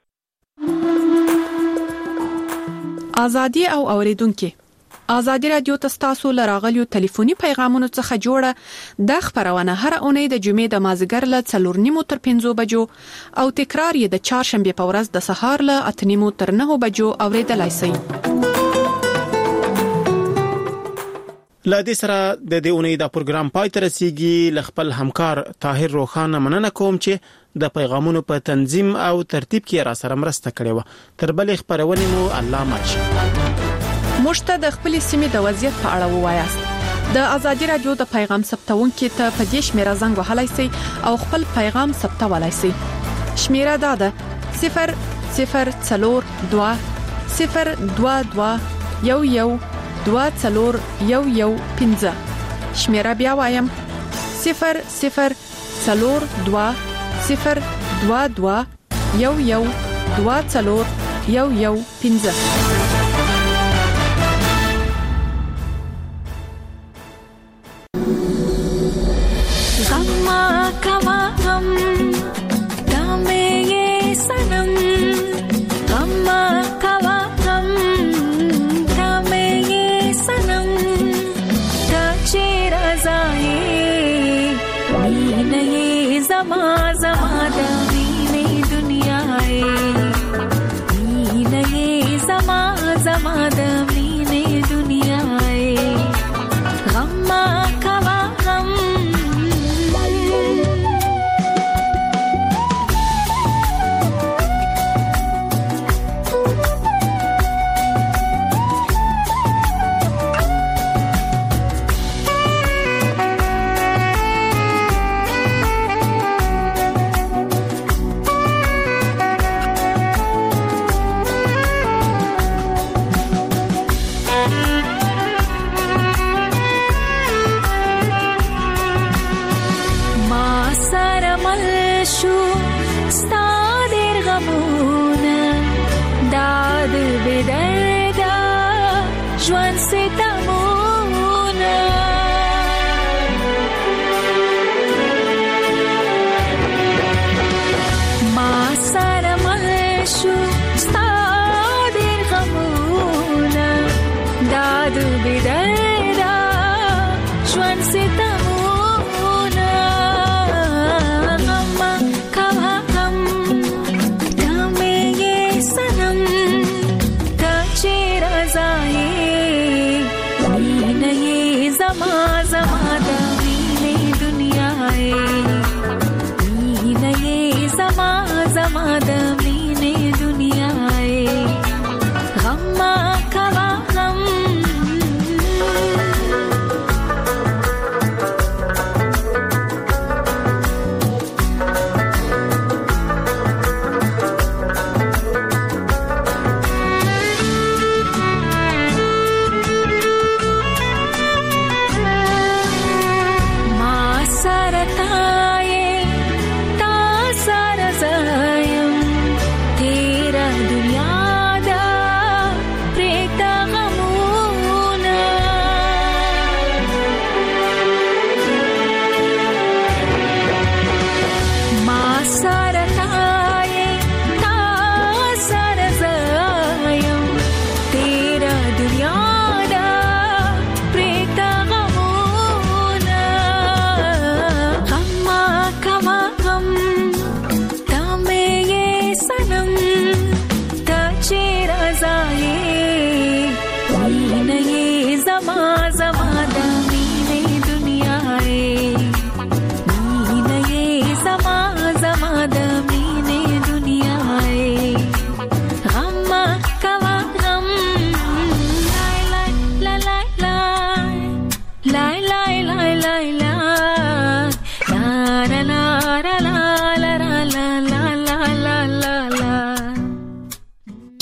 ازادي او اوریدونکو ازادي رادیو تاسو لراغلیو ټلیفوني پیغامونو څخه جوړه د خبرونه هر اونۍ د جمعې د مازیګر له 4:30 تر 5 بجو او تکرار یې د چهارشنبه په ورځ د سهار له 8:30 تر 9 بجو اوریدلای شئ. لا دې سره د دې اونۍ د پروګرام پای ته رسیدي. خپل همکار طاهر روخانه مننه کوم چې د پیغامونو په تنظیم او ترتیب کې را سره مرسته کړې و. تر بلې خبرونه مو الله ماچي مشته د خپل سیمې د وضعیت په اړه ووایاست. د ازادي رادیو د پیغام ثبتونکو ته په دې شمیره زنګ وهلای شئ او خپل پیغام ثبتولای شئ. شمیره دا ده 002 022 شمیره بیا وایم 002 غم